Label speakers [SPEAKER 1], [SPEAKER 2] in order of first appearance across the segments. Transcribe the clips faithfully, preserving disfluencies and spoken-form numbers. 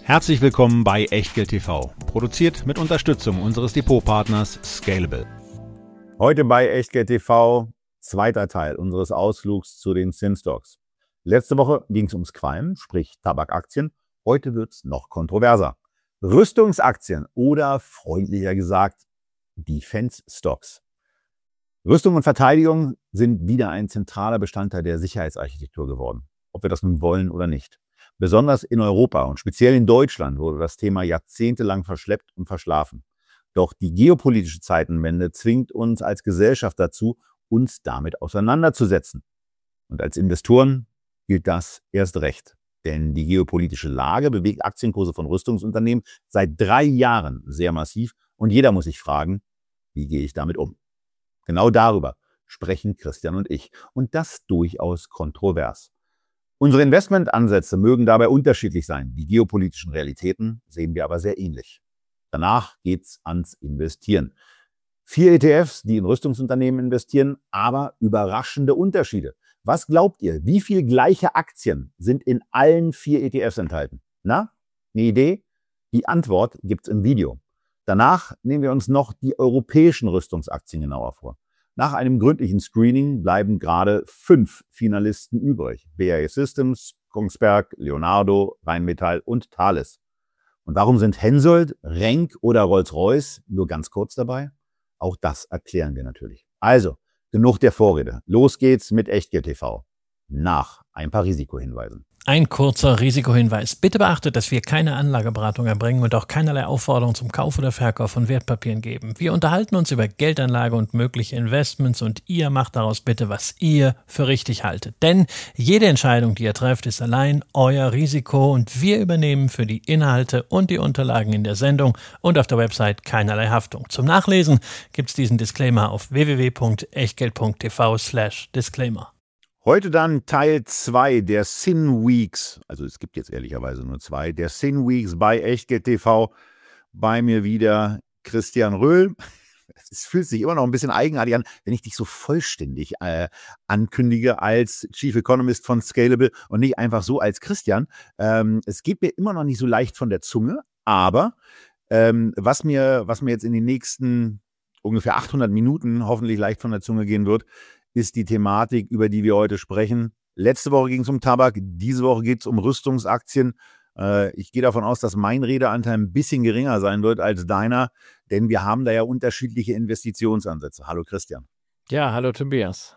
[SPEAKER 1] Herzlich willkommen bei Echtgeld T V, produziert mit Unterstützung unseres Depotpartners Scalable.
[SPEAKER 2] Heute bei Echtgeld T V, zweiter Teil unseres Ausflugs zu den Zinstocks. Letzte Woche ging es ums Qualm, sprich Tabakaktien. Heute wird es noch kontroverser. Rüstungsaktien oder freundlicher gesagt Defense Stocks. Rüstung und Verteidigung sind wieder ein zentraler Bestandteil der Sicherheitsarchitektur geworden, ob wir das nun wollen oder nicht. Besonders in Europa und speziell in Deutschland wurde das Thema jahrzehntelang verschleppt und verschlafen. Doch die geopolitische Zeitenwende zwingt uns als Gesellschaft dazu, uns damit auseinanderzusetzen. Und als Investoren gilt das erst recht. Denn die geopolitische Lage bewegt Aktienkurse von Rüstungsunternehmen seit drei Jahren sehr massiv. Und jeder muss sich fragen, wie gehe ich damit um? Genau darüber sprechen Christian und ich. Und das durchaus kontrovers. Unsere Investmentansätze mögen dabei unterschiedlich sein. Die geopolitischen Realitäten sehen wir aber sehr ähnlich. Danach geht's ans Investieren. Vier E T Fs, die in Rüstungsunternehmen investieren, aber überraschende Unterschiede. Was glaubt ihr, wie viel gleiche Aktien sind in allen vier E T Fs enthalten? Na, eine Idee? Die Antwort gibt's im Video. Danach nehmen wir uns noch die europäischen Rüstungsaktien genauer vor. Nach einem gründlichen Screening bleiben gerade fünf Finalisten übrig. B A E Systems, Kongsberg, Leonardo, Rheinmetall und Thales. Und warum sind Hensoldt, Renk oder Rolls-Royce nur ganz kurz dabei? Auch das erklären wir natürlich. Also, genug der Vorrede. Los geht's mit Echtgeld T V. Nach ein paar Risikohinweisen.
[SPEAKER 3] Ein kurzer Risikohinweis. Bitte beachtet, dass wir keine Anlageberatung erbringen und auch keinerlei Aufforderung zum Kauf oder Verkauf von Wertpapieren geben. Wir unterhalten uns über Geldanlage und mögliche Investments und ihr macht daraus bitte, was ihr für richtig haltet. Denn jede Entscheidung, die ihr trefft, ist allein euer Risiko und wir übernehmen für die Inhalte und die Unterlagen in der Sendung und auf der Website keinerlei Haftung. Zum Nachlesen gibt's diesen Disclaimer auf w w w punkt echtgeld punkt t v slash disclaimer.
[SPEAKER 2] Heute dann Teil zwei der Sin Weeks, also es gibt jetzt ehrlicherweise nur zwei, der Sin Weeks bei Echtgeld T V. Bei mir wieder Christian Röhl. Es fühlt sich immer noch ein bisschen eigenartig an, wenn ich dich so vollständig äh, ankündige als Chief Economist von Scalable und nicht einfach so als Christian. Ähm, es geht mir immer noch nicht so leicht von der Zunge, aber ähm, was mir, was mir jetzt in den nächsten ungefähr achthundert Minuten hoffentlich leicht von der Zunge gehen wird, ist die Thematik, über die wir heute sprechen. Letzte Woche ging es um Tabak, diese Woche geht es um Rüstungsaktien. Äh, ich gehe davon aus, dass mein Redeanteil ein bisschen geringer sein wird als deiner, denn wir haben da ja unterschiedliche Investitionsansätze. Hallo Christian.
[SPEAKER 3] Ja, hallo Tobias.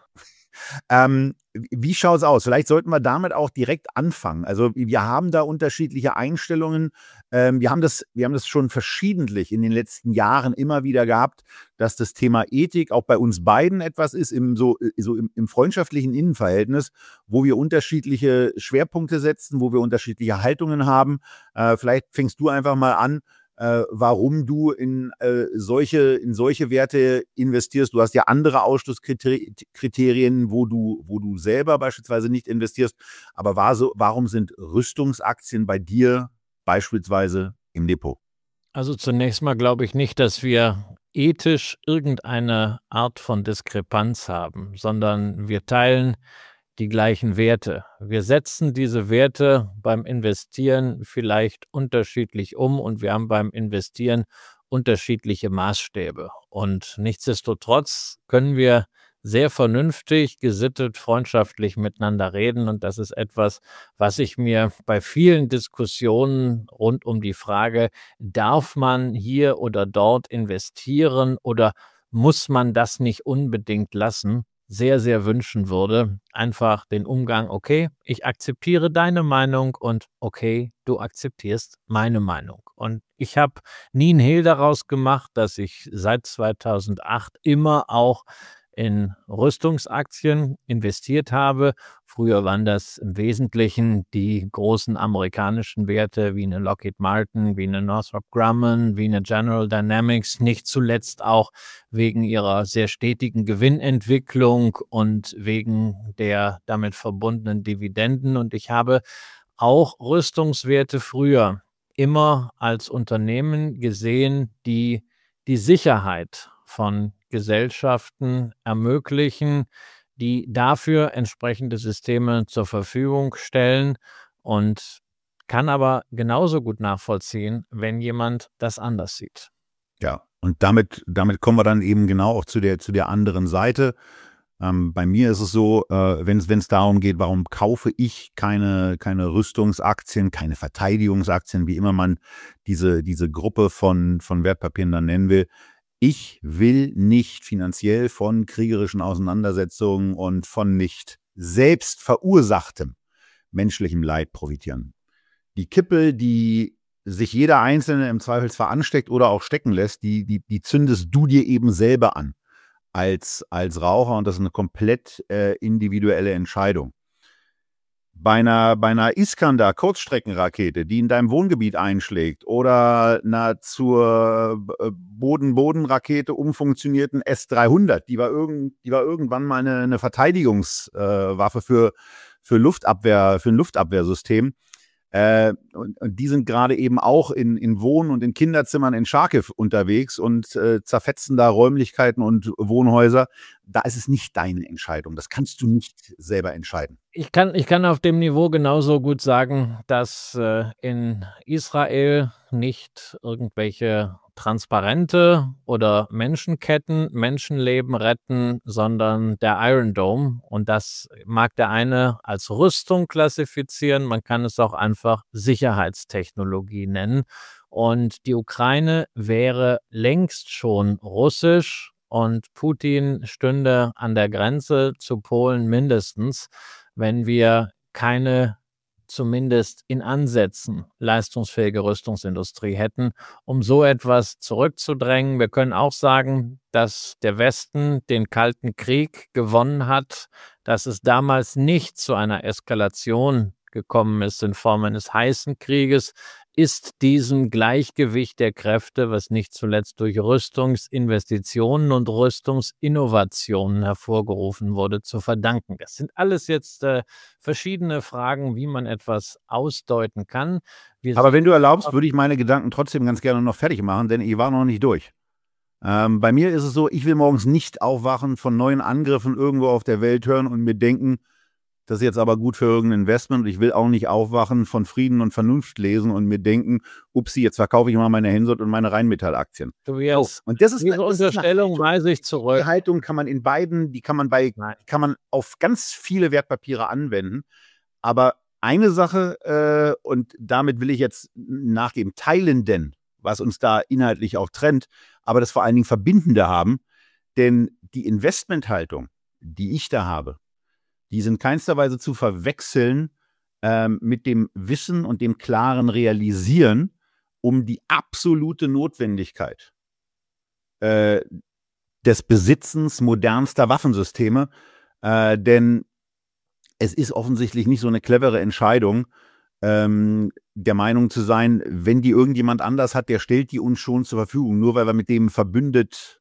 [SPEAKER 2] Ähm, wie schaut es aus? Vielleicht sollten wir damit auch direkt anfangen. Also wir haben da unterschiedliche Einstellungen. Ähm, wir haben das, wir haben das schon verschiedentlich in den letzten Jahren immer wieder gehabt, dass das Thema Ethik auch bei uns beiden etwas ist, im, so, so im, im freundschaftlichen Innenverhältnis, wo wir unterschiedliche Schwerpunkte setzen, wo wir unterschiedliche Haltungen haben. Äh, vielleicht fängst du einfach mal an, Äh, warum du in, äh, solche, in solche Werte investierst. Du hast ja andere Ausschlusskriterien, wo du, wo du selber beispielsweise nicht investierst. Aber war so, warum sind Rüstungsaktien bei dir beispielsweise im Depot?
[SPEAKER 3] Also zunächst mal glaube ich nicht, dass wir ethisch irgendeine Art von Diskrepanz haben, sondern wir teilen die gleichen Werte. Wir setzen diese Werte beim Investieren vielleicht unterschiedlich um und wir haben beim Investieren unterschiedliche Maßstäbe. Und nichtsdestotrotz können wir sehr vernünftig, gesittet, freundschaftlich miteinander reden. Und das ist etwas, was ich mir bei vielen Diskussionen rund um die Frage, darf man hier oder dort investieren oder muss man das nicht unbedingt lassen, sehr, sehr wünschen würde. Einfach den Umgang, okay, ich akzeptiere deine Meinung und okay, du akzeptierst meine Meinung. Und ich habe nie einen Hehl daraus gemacht, dass ich seit zweitausendacht immer auch in Rüstungsaktien investiert habe. Früher waren das im Wesentlichen die großen amerikanischen Werte wie eine Lockheed Martin, wie eine Northrop Grumman, wie eine General Dynamics, nicht zuletzt auch wegen ihrer sehr stetigen Gewinnentwicklung und wegen der damit verbundenen Dividenden. Und ich habe auch Rüstungswerte früher immer als Unternehmen gesehen, die die Sicherheit von Gesellschaften ermöglichen, die dafür entsprechende Systeme zur Verfügung stellen. Und kann aber genauso gut nachvollziehen, wenn jemand das anders sieht.
[SPEAKER 2] Ja, und damit, damit kommen wir dann eben genau auch zu der, zu der anderen Seite. Ähm, bei mir ist es so, äh, wenn es wenn es darum geht, warum kaufe ich keine, keine Rüstungsaktien, keine Verteidigungsaktien, wie immer man diese, diese Gruppe von, von Wertpapieren dann nennen will. Ich will nicht finanziell von kriegerischen Auseinandersetzungen und von nicht selbst verursachtem menschlichem Leid profitieren. Die Kippel, die sich jeder Einzelne im Zweifelsfall ansteckt oder auch stecken lässt, die, die, die zündest du dir eben selber an als, als Raucher, und das ist eine komplett äh, individuelle Entscheidung. Bei einer, bei einer Iskander Kurzstreckenrakete, die in deinem Wohngebiet einschlägt, oder einer zur Boden-Boden-Rakete umfunktionierten S dreihundert, die war, irgend, die war irgendwann mal eine, eine Verteidigungswaffe äh, für, für Luftabwehr, für ein Luftabwehrsystem. Äh, und, und die sind gerade eben auch in, in Wohn- und in Kinderzimmern in Charkiw unterwegs und äh, zerfetzen da Räumlichkeiten und Wohnhäuser. Da ist es nicht deine Entscheidung. Das kannst du nicht selber entscheiden.
[SPEAKER 3] Ich kann, ich kann auf dem Niveau genauso gut sagen, dass äh, in Israel nicht irgendwelche Transparente oder Menschenketten Menschenleben retten, sondern der Iron Dome. Und das mag der eine als Rüstung klassifizieren, man kann es auch einfach Sicherheitstechnologie nennen. Und die Ukraine wäre längst schon russisch und Putin stünde an der Grenze zu Polen mindestens, wenn wir keine zumindest in Ansätzen leistungsfähige Rüstungsindustrie hätten, um so etwas zurückzudrängen. Wir können auch sagen, dass der Westen den Kalten Krieg gewonnen hat, dass es damals nicht zu einer Eskalation gekommen ist in Form eines heißen Krieges, ist diesem Gleichgewicht der Kräfte, was nicht zuletzt durch Rüstungsinvestitionen und Rüstungsinnovationen hervorgerufen wurde, zu verdanken. Das sind alles jetzt äh, verschiedene Fragen, wie man etwas ausdeuten kann. Wir
[SPEAKER 2] Aber wenn du erlaubst, würde ich meine Gedanken trotzdem ganz gerne noch fertig machen, denn ich war noch nicht durch. Ähm, bei mir ist es so, ich will morgens nicht aufwachen, von neuen Angriffen irgendwo auf der Welt hören und mir denken, das ist jetzt aber gut für irgendein Investment. Und ich will auch nicht aufwachen, von Frieden und Vernunft lesen und mir denken, upsi, jetzt verkaufe ich mal meine Hensoldt und meine Rheinmetall-Aktien.
[SPEAKER 3] Tobias,
[SPEAKER 2] oh, und das ist
[SPEAKER 3] diese
[SPEAKER 2] das
[SPEAKER 3] Unterstellung
[SPEAKER 2] ist eine,
[SPEAKER 3] weise ich zurück.
[SPEAKER 2] Die Haltung kann man in beiden, die kann man bei, die kann man auf ganz viele Wertpapiere anwenden. Aber eine Sache, äh, und damit will ich jetzt nachgeben, teilen denn, was uns da inhaltlich auch trennt, aber das vor allen Dingen Verbindende haben. Denn die Investmenthaltung, die ich da habe, die sind keinster Weise zu verwechseln ähm, mit dem Wissen und dem klaren Realisieren um die absolute Notwendigkeit äh, des Besitzens modernster Waffensysteme. Äh, denn es ist offensichtlich nicht so eine clevere Entscheidung, ähm, der Meinung zu sein, wenn die irgendjemand anders hat, der stellt die uns schon zur Verfügung, nur weil wir mit dem verbündet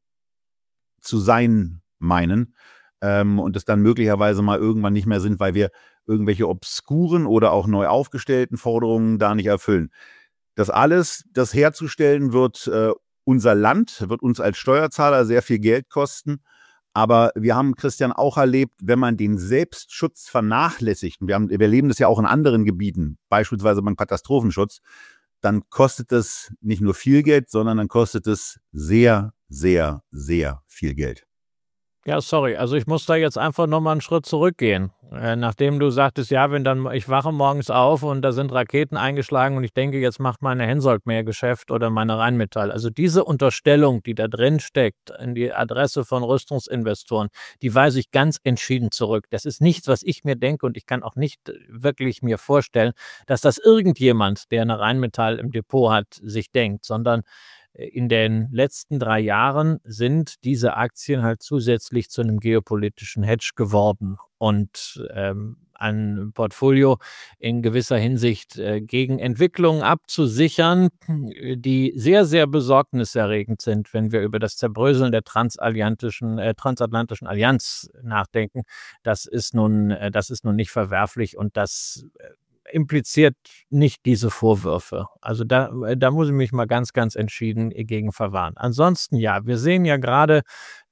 [SPEAKER 2] zu sein meinen. Ähm, und es dann möglicherweise mal irgendwann nicht mehr sind, weil wir irgendwelche obskuren oder auch neu aufgestellten Forderungen da nicht erfüllen. Das alles, das herzustellen, wird äh, unser Land, wird uns als Steuerzahler sehr viel Geld kosten. Aber wir haben, Christian, auch erlebt, wenn man den Selbstschutz vernachlässigt, und wir, haben, wir erleben das ja auch in anderen Gebieten, beispielsweise beim Katastrophenschutz, dann kostet es nicht nur viel Geld, sondern dann kostet es sehr, sehr, sehr viel Geld.
[SPEAKER 3] Ja, sorry, also ich muss da jetzt einfach nochmal einen Schritt zurückgehen. Äh, nachdem du sagtest, ja, wenn dann, ich wache morgens auf und da sind Raketen eingeschlagen und ich denke, jetzt macht meine Hensoldt mehr Geschäft oder meine Rheinmetall. Also diese Unterstellung, die da drin steckt, in die Adresse von Rüstungsinvestoren, die weise ich ganz entschieden zurück. Das ist nichts, was ich mir denke, und ich kann auch nicht wirklich mir vorstellen, dass das irgendjemand, der eine Rheinmetall im Depot hat, sich denkt, sondern in den letzten drei Jahren sind diese Aktien halt zusätzlich zu einem geopolitischen Hedge geworden und ähm, ein Portfolio in gewisser Hinsicht äh, gegen Entwicklungen abzusichern, die sehr, sehr besorgniserregend sind, wenn wir über das Zerbröseln der transatlantischen, äh, transatlantischen Allianz nachdenken. Das ist nun, äh, das ist nun nicht verwerflich, und das äh, impliziert nicht diese Vorwürfe. Also da, da muss ich mich mal ganz, ganz entschieden gegen verwahren. Ansonsten ja, wir sehen ja gerade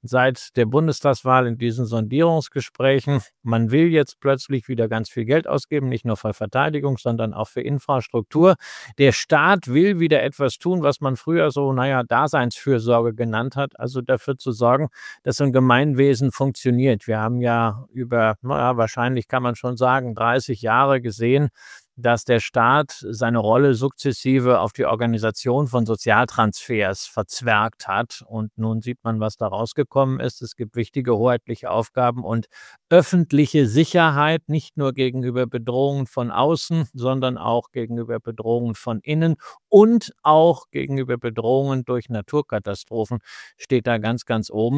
[SPEAKER 3] seit der Bundestagswahl in diesen Sondierungsgesprächen. Man will jetzt plötzlich wieder ganz viel Geld ausgeben, nicht nur für Verteidigung, sondern auch für Infrastruktur. Der Staat will wieder etwas tun, was man früher so, naja, Daseinsfürsorge genannt hat, also dafür zu sorgen, dass so ein Gemeinwesen funktioniert. Wir haben ja über, naja, wahrscheinlich kann man schon sagen, dreißig Jahre gesehen, dass der Staat seine Rolle sukzessive auf die Organisation von Sozialtransfers verzwergt hat. Und nun sieht man, was da rausgekommen ist. Es gibt wichtige hoheitliche Aufgaben und öffentliche Sicherheit, nicht nur gegenüber Bedrohungen von außen, sondern auch gegenüber Bedrohungen von innen und auch gegenüber Bedrohungen durch Naturkatastrophen, steht da ganz, ganz oben.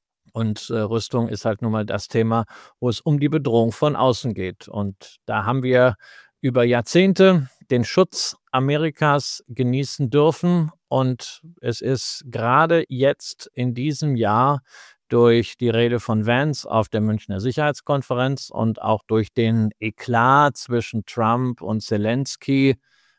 [SPEAKER 3] Und äh, Rüstung ist halt nun mal das Thema, wo es um die Bedrohung von außen geht. Und da haben wir über Jahrzehnte den Schutz Amerikas genießen dürfen. Und es ist gerade jetzt in diesem Jahr durch die Rede von Vance auf der Münchner Sicherheitskonferenz und auch durch den Eklat zwischen Trump und Zelensky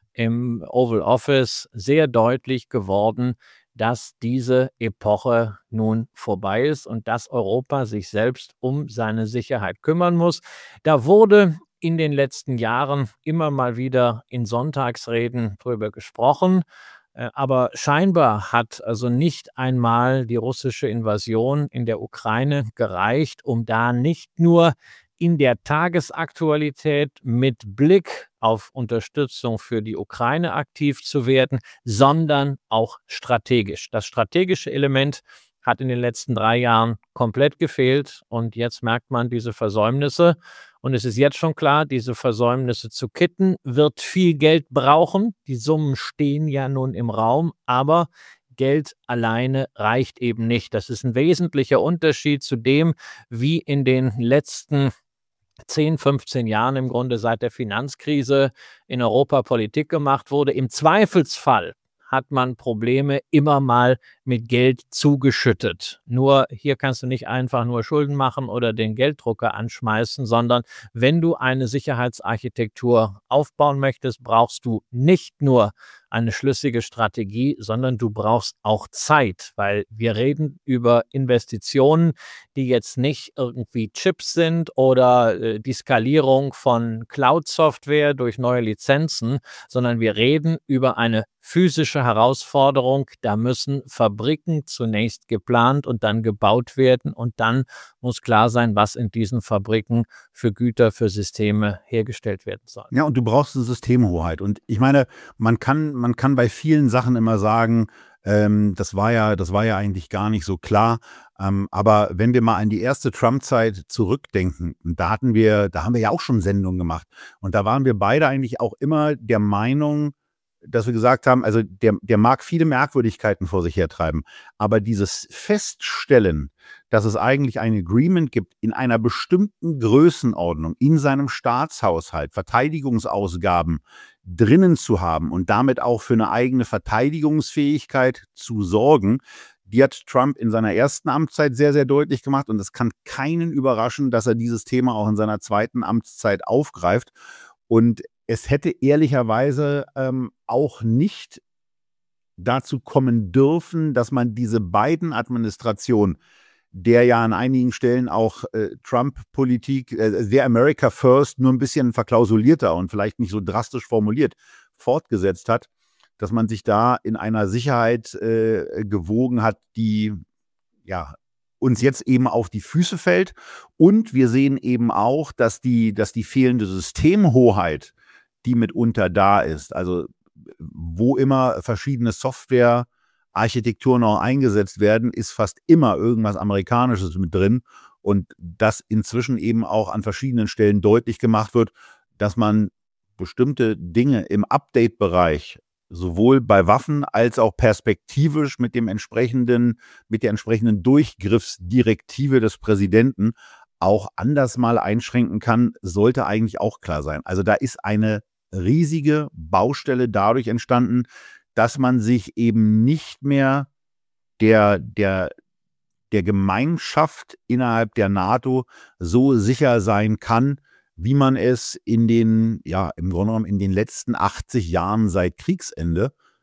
[SPEAKER 3] im Oval Office sehr deutlich geworden, dass diese Epoche nun vorbei ist und dass Europa sich selbst um seine Sicherheit kümmern muss. Da wurde in den letzten Jahren immer mal wieder in Sonntagsreden drüber gesprochen. Aber scheinbar hat also nicht einmal die russische Invasion in der Ukraine gereicht, um da nicht nur in der Tagesaktualität mit Blick auf Unterstützung für die Ukraine aktiv zu werden, sondern auch strategisch. Das strategische Element hat in den letzten drei Jahren komplett gefehlt und jetzt merkt man diese Versäumnisse. Und es ist jetzt schon klar, diese Versäumnisse zu kitten, wird viel Geld brauchen. Die Summen stehen ja nun im Raum, aber Geld alleine reicht eben nicht. Das ist ein wesentlicher Unterschied zu dem, wie in den letzten zehn, fünfzehn Jahren im Grunde seit der Finanzkrise in Europa Politik gemacht wurde. Im Zweifelsfall hat man Probleme immer mal mit Geld zugeschüttet. Nur hier kannst du nicht einfach nur Schulden machen oder den Gelddrucker anschmeißen, sondern wenn du eine Sicherheitsarchitektur aufbauen möchtest, brauchst du nicht nur eine schlüssige Strategie, sondern du brauchst auch Zeit, weil wir reden über Investitionen, die jetzt nicht irgendwie Chips sind oder äh, die Skalierung von Cloud-Software durch neue Lizenzen, sondern wir reden über eine physische Herausforderung. Da müssen Fabriken zunächst geplant und dann gebaut werden und dann muss klar sein, was in diesen Fabriken für Güter, für Systeme hergestellt werden soll.
[SPEAKER 2] Ja, und du brauchst eine Systemhoheit. Und ich meine, man kann, man kann bei vielen Sachen immer sagen, ähm, das war ja, das war ja eigentlich gar nicht so klar. Ähm, aber wenn wir mal an die erste Trump-Zeit zurückdenken, da hatten wir, da haben wir ja auch schon Sendungen gemacht. Und da waren wir beide eigentlich auch immer der Meinung, dass wir gesagt haben, also der, der mag viele Merkwürdigkeiten vor sich hertreiben, aber dieses Feststellen, dass es eigentlich ein Agreement gibt, in einer bestimmten Größenordnung in seinem Staatshaushalt Verteidigungsausgaben drinnen zu haben und damit auch für eine eigene Verteidigungsfähigkeit zu sorgen, die hat Trump in seiner ersten Amtszeit sehr, sehr deutlich gemacht und es kann keinen überraschen, dass er dieses Thema auch in seiner zweiten Amtszeit aufgreift. Und es hätte ehrlicherweise ähm, auch nicht dazu kommen dürfen, dass man diese beiden Administrationen, der ja an einigen Stellen auch äh, Trump-Politik, äh, der America First, nur ein bisschen verklausulierter und vielleicht nicht so drastisch formuliert, fortgesetzt hat, dass man sich da in einer Sicherheit äh, gewogen hat, die ja uns jetzt eben auf die Füße fällt. Und wir sehen eben auch, dass die, dass die fehlende Systemhoheit, die mitunter da ist, also wo immer verschiedene Softwarearchitekturen auch eingesetzt werden, ist fast immer irgendwas Amerikanisches mit drin und dass inzwischen eben auch an verschiedenen Stellen deutlich gemacht wird, dass man bestimmte Dinge im Update-Bereich sowohl bei Waffen als auch perspektivisch mit dem entsprechenden, mit der entsprechenden Durchgriffsdirektive des Präsidenten auch anders mal einschränken kann, sollte eigentlich auch klar sein. Also da ist eine riesige Baustelle dadurch entstanden, dass man sich eben nicht mehr der, der, der Gemeinschaft innerhalb der NATO so sicher sein kann, wie man es in den, ja, im Grunde genommen in den letzten achtzig Jahren seit Kriegsende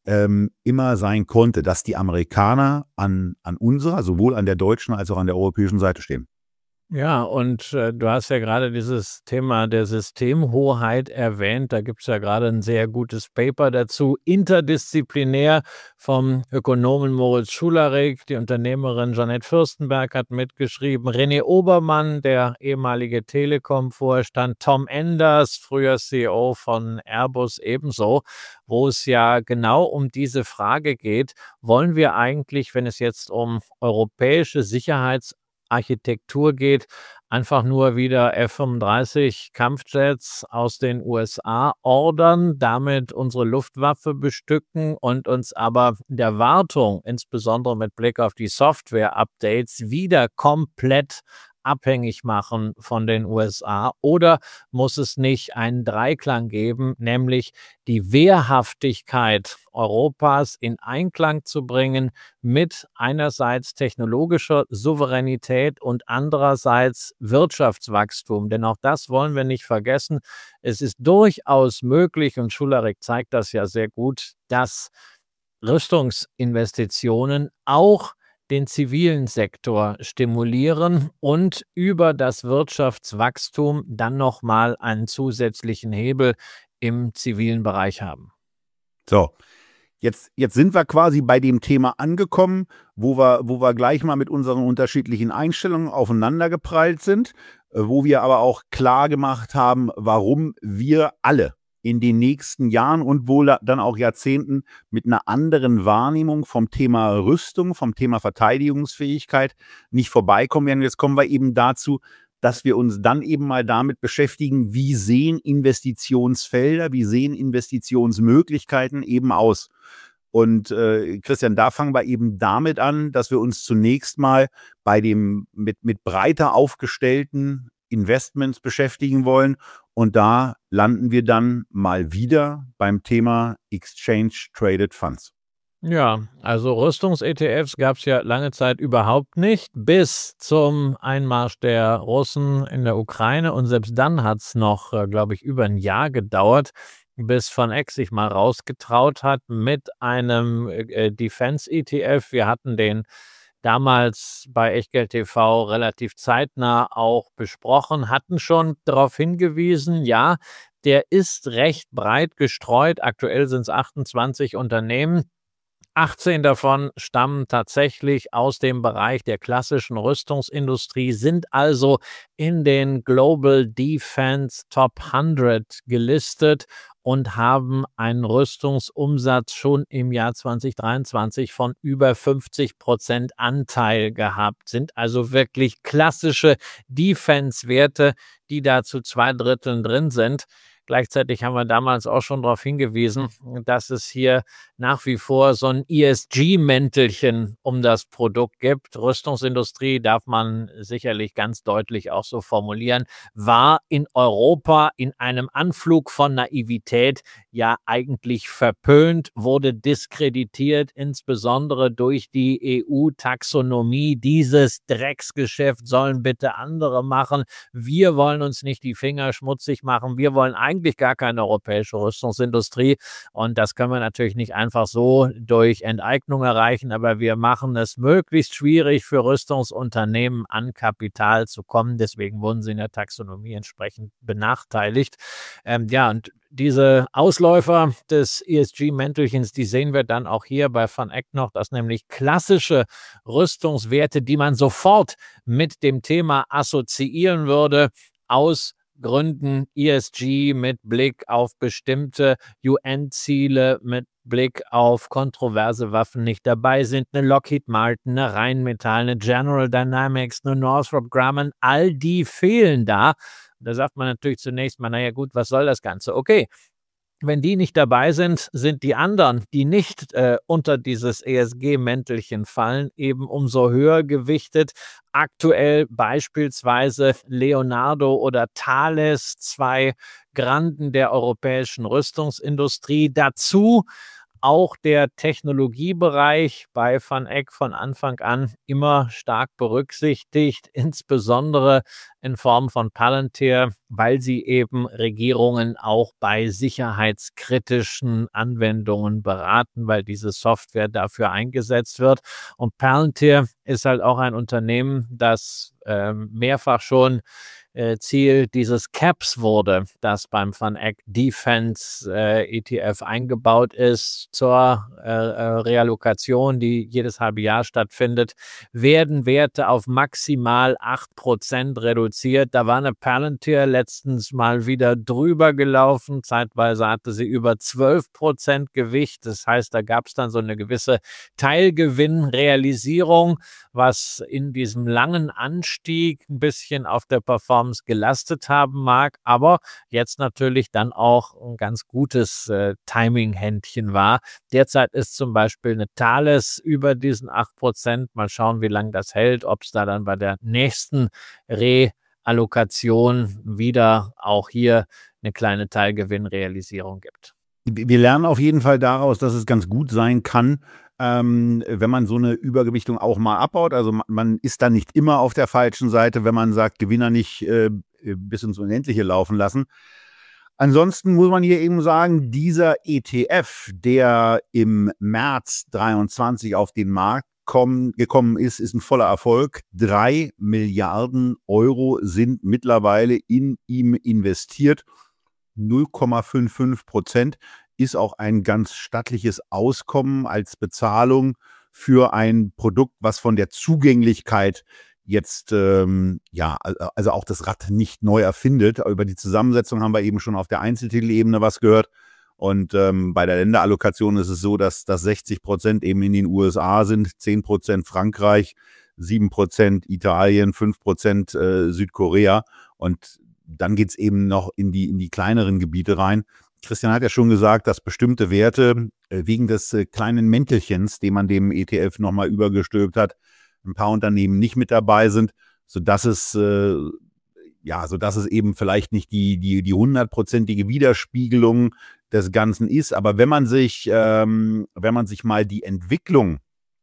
[SPEAKER 2] ähm, immer sein konnte, dass die Amerikaner an, an unserer, sowohl an der deutschen als auch an der europäischen Seite stehen.
[SPEAKER 3] Ja, und äh, du hast ja gerade dieses Thema der Systemhoheit erwähnt. Da gibt es ja gerade ein sehr gutes Paper dazu, interdisziplinär vom Ökonomen Moritz Schularik. Die Unternehmerin Jeanette Fürstenberg hat mitgeschrieben, René Obermann, der ehemalige Telekom-Vorstand, Tom Enders, früher C E O von Airbus ebenso, wo es ja genau um diese Frage geht, wollen wir eigentlich, wenn es jetzt um europäische Sicherheits Architektur geht, einfach nur wieder F fünfunddreißig Kampfjets aus den U S A ordern, damit unsere Luftwaffe bestücken und uns aber der Wartung, insbesondere mit Blick auf die Software-Updates, wieder komplett abhängig machen von den U S A? Oder muss es nicht einen Dreiklang geben, nämlich die Wehrhaftigkeit Europas in Einklang zu bringen mit einerseits technologischer Souveränität und andererseits Wirtschaftswachstum? Denn auch das wollen wir nicht vergessen. Es ist durchaus möglich, und Schularik zeigt das ja sehr gut, dass Rüstungsinvestitionen auch den zivilen Sektor stimulieren und über das Wirtschaftswachstum dann nochmal einen zusätzlichen Hebel im zivilen Bereich haben.
[SPEAKER 2] So, jetzt, jetzt sind wir quasi bei dem Thema angekommen, wo wir, wo wir gleich mal mit unseren unterschiedlichen Einstellungen aufeinandergeprallt sind, äh, wo wir aber auch klar gemacht haben, warum wir alle in den nächsten Jahren und wohl dann auch Jahrzehnten mit einer anderen Wahrnehmung vom Thema Rüstung, vom Thema Verteidigungsfähigkeit nicht vorbeikommen werden. Jetzt kommen wir eben dazu, dass wir uns dann eben mal damit beschäftigen, wie sehen Investitionsfelder, wie sehen Investitionsmöglichkeiten eben aus. Und äh, Christian, da fangen wir eben damit an, dass wir uns zunächst mal bei dem mit, mit breiter aufgestellten Investments beschäftigen wollen. Und da landen wir dann mal wieder beim Thema Exchange Traded Funds.
[SPEAKER 3] Ja, also Rüstungs-E T Fs gab es ja lange Zeit überhaupt nicht, bis zum Einmarsch der Russen in der Ukraine. Und selbst dann hat es noch, äh, glaube ich, über ein Jahr gedauert, bis Von Eck sich mal rausgetraut hat mit einem äh, Defense-E T F. Wir hatten den damals bei Echtgeld T V relativ zeitnah auch besprochen, hatten schon darauf hingewiesen, ja, der ist recht breit gestreut. Aktuell sind es achtundzwanzig Unternehmen. achtzehn davon stammen tatsächlich aus dem Bereich der klassischen Rüstungsindustrie, sind also in den Global Defense Top hundert gelistet und haben einen Rüstungsumsatz schon im Jahr zwanzig dreiundzwanzig von über fünfzig Prozent Anteil gehabt. Sind also wirklich klassische Defense-Werte, die da zu zwei Dritteln drin sind. Gleichzeitig haben wir damals auch schon darauf hingewiesen, dass es hier nach wie vor so ein E S G-Mäntelchen um das Produkt gibt. Rüstungsindustrie, darf man sicherlich ganz deutlich auch so formulieren, war in Europa in einem Anflug von Naivität ja eigentlich verpönt, wurde diskreditiert, insbesondere durch die E U-Taxonomie. Dieses Drecksgeschäft sollen bitte andere machen. Wir wollen uns nicht die Finger schmutzig machen. Wir wollen eigentlich eigentlich gar keine europäische Rüstungsindustrie. Und das können wir natürlich nicht einfach so durch Enteignung erreichen, aber wir machen es möglichst schwierig für Rüstungsunternehmen an Kapital zu kommen. Deswegen wurden sie in der Taxonomie entsprechend benachteiligt. Ähm, ja, und diese Ausläufer des E S G-Mäntelchens, die sehen wir dann auch hier bei Von Eck noch, dass nämlich klassische Rüstungswerte, die man sofort mit dem Thema assoziieren würde, aus Gründen E S G mit Blick auf bestimmte U N-Ziele, mit Blick auf kontroverse Waffen nicht dabei sind. Eine Lockheed Martin, eine Rheinmetall, eine General Dynamics, eine Northrop Grumman, all die fehlen da. Da sagt man natürlich zunächst mal, naja gut, was soll das Ganze? Okay, wenn die nicht dabei sind, sind die anderen, die nicht äh, unter dieses E S G-Mäntelchen fallen, eben umso höher gewichtet. Aktuell beispielsweise Leonardo oder Thales, zwei Granden der europäischen Rüstungsindustrie. Dazu auch der Technologiebereich bei Van Eck von Anfang an immer stark berücksichtigt, insbesondere in Form von Palantir, weil sie eben Regierungen auch bei sicherheitskritischen Anwendungen beraten, weil diese Software dafür eingesetzt wird. Und Palantir ist halt auch ein Unternehmen, das äh, mehrfach schon äh, Ziel dieses Caps wurde, das beim Van Eck Defense äh, E T F eingebaut ist zur äh, Reallokation, die jedes halbe Jahr stattfindet, werden Werte auf maximal acht Prozent reduziert. Da war eine Palantir letztens mal wieder drüber gelaufen. Zeitweise hatte sie über zwölf Prozent Gewicht. Das heißt, da gab es dann so eine gewisse Teilgewinnrealisierung, was in diesem langen Anstieg ein bisschen auf der Performance gelastet haben mag, aber jetzt natürlich dann auch ein ganz gutes äh, Timing-Händchen war. Derzeit ist zum Beispiel eine Thales über diesen acht Prozent. Mal schauen, wie lange das hält, ob es da dann bei der nächsten Reallokation wieder auch hier eine kleine Teilgewinnrealisierung gibt.
[SPEAKER 2] Wir lernen auf jeden Fall daraus, dass es ganz gut sein kann, ähm, wenn man so eine Übergewichtung auch mal abbaut. Also man, man ist da nicht immer auf der falschen Seite, wenn man sagt, Gewinner nicht äh, bis ins Unendliche laufen lassen. Ansonsten muss man hier eben sagen, dieser E T F, der im März dreiundzwanzig auf den Markt kommen, gekommen ist, ist ein voller Erfolg. Drei Milliarden Euro sind mittlerweile in ihm investiert. null Komma fünfundfünfzig Prozent ist auch ein ganz stattliches Auskommen als Bezahlung für ein Produkt, was von der Zugänglichkeit jetzt, ähm, ja, also auch das Rad nicht neu erfindet. Über die Zusammensetzung haben wir eben schon auf der Einzeltitelebene was gehört. Und ähm, bei der Länderallokation ist es so, dass, dass sechzig Prozent eben in den U S A sind, zehn Prozent Frankreich, sieben Prozent Italien, fünf Prozent äh, Südkorea. Und dann geht's eben noch in die, in die kleineren Gebiete rein. Christian hat ja schon gesagt, dass bestimmte Werte äh, wegen des äh, kleinen Mäntelchens, den man dem E T F nochmal übergestülpt hat, ein paar Unternehmen nicht mit dabei sind, sodass es, äh, ja, sodass es eben vielleicht nicht die, die, die hundertprozentige Widerspiegelung des Ganzen ist. Aber wenn man sich, ähm, wenn man sich mal die Entwicklung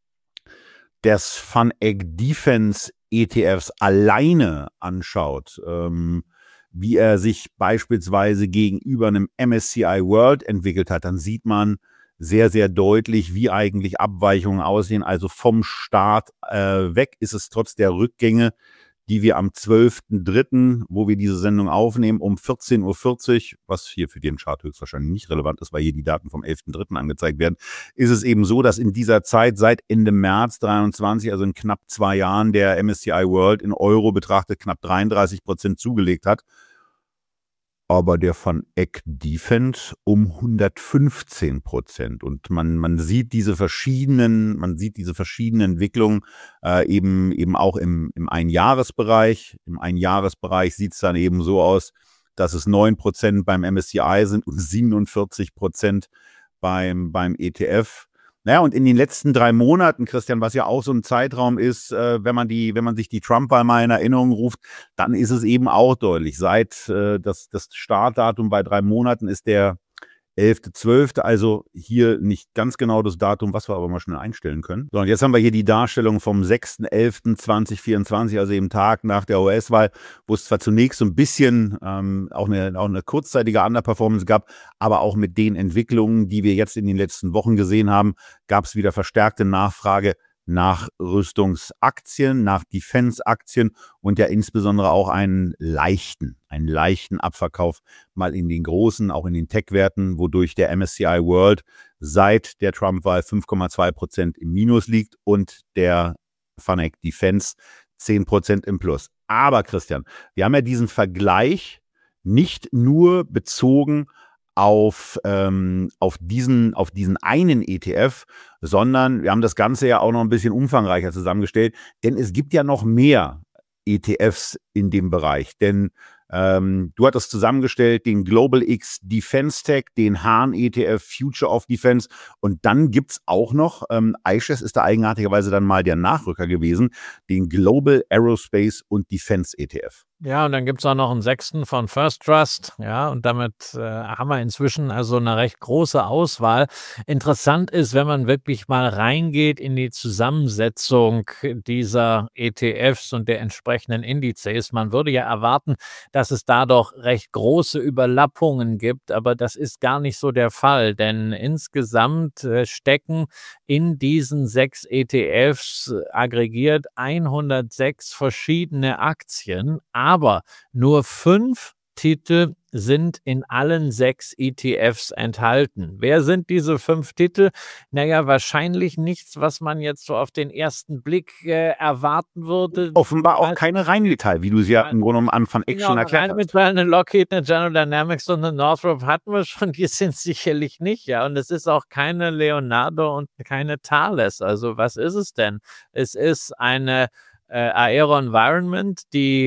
[SPEAKER 2] des Van Eck Defense E T Fs alleine anschaut, ähm, wie er sich beispielsweise gegenüber einem M S C I World entwickelt hat, dann sieht man sehr, sehr deutlich, wie eigentlich Abweichungen aussehen. Also vom Start äh, weg ist es trotz der Rückgänge, die wir am zwölften dritten, wo wir diese Sendung aufnehmen, um vierzehn Uhr vierzig, was hier für den Chart höchstwahrscheinlich nicht relevant ist, weil hier die Daten vom elften dritten angezeigt werden, ist es eben so, dass in dieser Zeit seit Ende März dreiundzwanzig, also in knapp zwei Jahren, der M S C I World in Euro betrachtet knapp dreiunddreißig Prozent zugelegt hat. Aber der Van Eck Defense um hundertfünfzehn Prozent. Und man, man sieht diese verschiedenen, man sieht diese verschiedenen Entwicklungen äh, eben, eben auch im, im Einjahresbereich. Im Einjahresbereich sieht es dann eben so aus, dass es neun Prozent beim M S C I sind und siebenundvierzig Prozent beim, beim E T F. Naja, und in den letzten drei Monaten, Christian, was ja auch so ein Zeitraum ist, äh, wenn man die, wenn man sich die Trump-Wahl mal in Erinnerung ruft, dann ist es eben auch deutlich. Seit äh, das, das Startdatum bei drei Monaten ist der elfter zwölfter, also hier nicht ganz genau das Datum, was wir aber mal schnell einstellen können. So, und jetzt haben wir hier die Darstellung vom sechster elfter zweitausendvierundzwanzig, also eben Tag nach der U S-Wahl, wo es zwar zunächst so ein bisschen ähm, auch, eine, auch eine kurzzeitige Underperformance gab, aber auch mit den Entwicklungen, die wir jetzt in den letzten Wochen gesehen haben, gab es wieder verstärkte Nachfrage nach Rüstungsaktien, nach Defense-Aktien und ja insbesondere auch einen leichten, einen leichten Abverkauf mal in den großen, auch in den Tech-Werten, wodurch der M S C I World seit der Trump-Wahl fünf Komma zwei Prozent im Minus liegt und der Van Eck Defense zehn Prozent im Plus. Aber Christian, wir haben ja diesen Vergleich nicht nur bezogen auf, ähm, auf, diesen, auf diesen einen E T F, sondern wir haben das Ganze ja auch noch ein bisschen umfangreicher zusammengestellt, denn es gibt ja noch mehr E T Fs in dem Bereich, denn ähm, du hattest zusammengestellt den Global X Defense Tech, den Hahn E T F Future of Defense und dann gibt's auch noch, ähm, iShares ist da eigenartigerweise dann mal der Nachrücker gewesen, den Global Aerospace und Defense E T F.
[SPEAKER 3] Ja, und dann gibt's auch noch einen sechsten von First Trust, ja, und damit äh, haben wir inzwischen also eine recht große Auswahl. Interessant ist, wenn man wirklich mal reingeht in die Zusammensetzung dieser E T Fs und der entsprechenden Indizes. Man würde ja erwarten, dass es da doch recht große Überlappungen gibt, aber das ist gar nicht so der Fall, denn insgesamt äh, stecken in diesen sechs E T Fs äh, aggregiert hundertsechs verschiedene Aktien, aber nur fünf Titel sind in allen sechs E T Fs enthalten. Wer sind diese fünf Titel? Naja, wahrscheinlich nichts, was man jetzt so auf den ersten Blick äh, erwarten würde.
[SPEAKER 2] Offenbar auch keine Rheinmetall, wie du sie ja im Grunde am Anfang echt schon erklärt hast.
[SPEAKER 3] Rheinmetall, eine Lockheed, eine General Dynamics und eine Northrop hatten wir schon, die sind sicherlich nicht, ja. Und es ist auch keine Leonardo und keine Thales. Also was ist es denn? Es ist eine äh, AeroVironment, die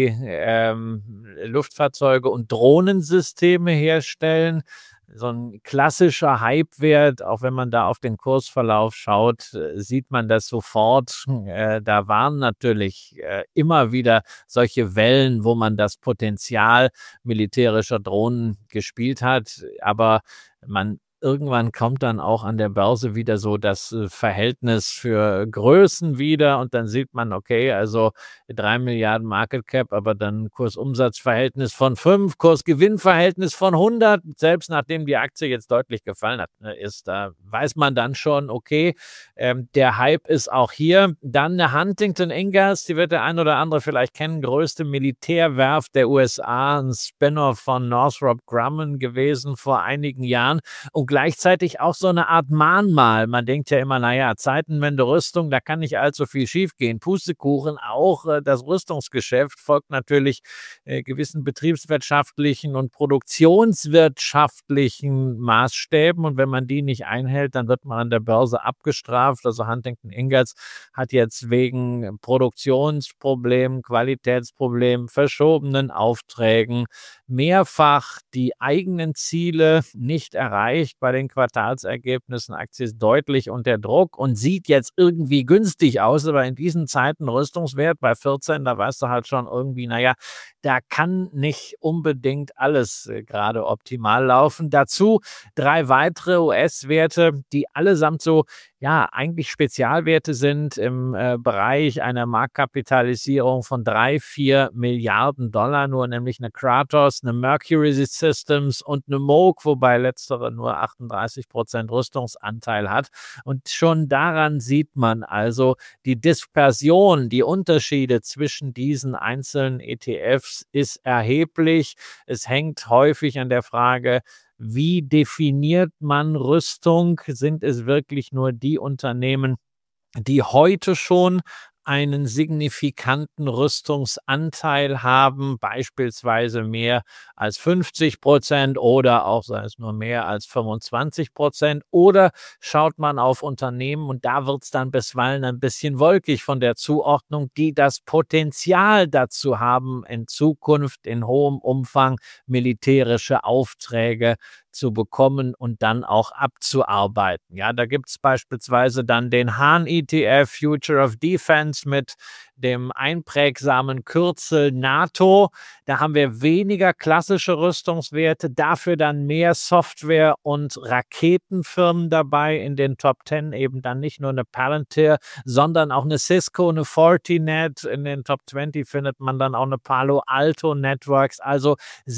[SPEAKER 3] ähm, Luftfahrzeuge und Drohnensysteme herstellen. So ein klassischer Hypewert, auch wenn man da auf den Kursverlauf schaut, äh, sieht man das sofort. Äh, da waren natürlich äh, immer wieder solche Wellen, wo man das Potenzial militärischer Drohnen gespielt hat, aber man irgendwann kommt dann auch an der Börse wieder so das äh, Verhältnis für Größen wieder und dann sieht man, okay, also drei Milliarden Market Cap, aber dann Kursumsatzverhältnis von fünf, Kursgewinnverhältnis von hundert, selbst nachdem die Aktie jetzt deutlich gefallen hat, ne, ist, da weiß man dann schon, okay, ähm, der Hype ist auch hier. Dann eine Huntington Ingalls, die wird der ein oder andere vielleicht kennen, größte Militärwerft der U S A, ein Spin-off von Northrop Grumman gewesen vor einigen Jahren und gleichzeitig auch so eine Art Mahnmal. Man denkt ja immer, naja, Zeitenwende Rüstung, da kann nicht allzu viel schiefgehen. Pustekuchen, auch äh, das Rüstungsgeschäft folgt natürlich äh, gewissen betriebswirtschaftlichen und produktionswirtschaftlichen Maßstäben und wenn man die nicht einhält, dann wird man an der Börse abgestraft. Also Huntington Ingalls hat jetzt wegen Produktionsproblemen, Qualitätsproblemen, verschobenen Aufträgen mehrfach die eigenen Ziele nicht erreicht bei den Quartalsergebnissen. Aktie ist deutlich unter Druck und sieht jetzt irgendwie günstig aus, aber in diesen Zeiten Rüstungswert bei vierzehn, da weißt du halt schon irgendwie, naja, da kann nicht unbedingt alles äh, gerade optimal laufen. Dazu drei weitere U S-Werte, die allesamt so, ja, eigentlich Spezialwerte sind im äh, Bereich einer Marktkapitalisierung von drei, vier Milliarden Dollar, nur nämlich eine Kratos, eine Mercury Systems und eine Moog, wobei letztere nur achtunddreißig Prozent Rüstungsanteil hat. Und schon daran sieht man also die Dispersion, die Unterschiede zwischen diesen einzelnen E T Fs ist erheblich. Es hängt häufig an der Frage, wie definiert man Rüstung? Sind es wirklich nur die Unternehmen, die heute schon einen signifikanten Rüstungsanteil haben, beispielsweise mehr als fünfzig Prozent oder auch sei es nur mehr als fünfundzwanzig Prozent? Oder schaut man auf Unternehmen und da wird es dann bisweilen ein bisschen wolkig von der Zuordnung, die das Potenzial dazu haben, in Zukunft in hohem Umfang militärische Aufträge zu bekommen und dann auch abzuarbeiten. Ja, da gibt es beispielsweise dann den Hahn-E T F, Future of Defense mit dem einprägsamen Kürzel NATO. Da haben wir weniger klassische Rüstungswerte, dafür dann mehr Software- und Raketenfirmen dabei in den Top zehn, eben dann nicht nur eine Palantir, sondern auch eine Cisco, eine Fortinet. In den Top zwanzig findet man dann auch eine Palo Alto Networks, also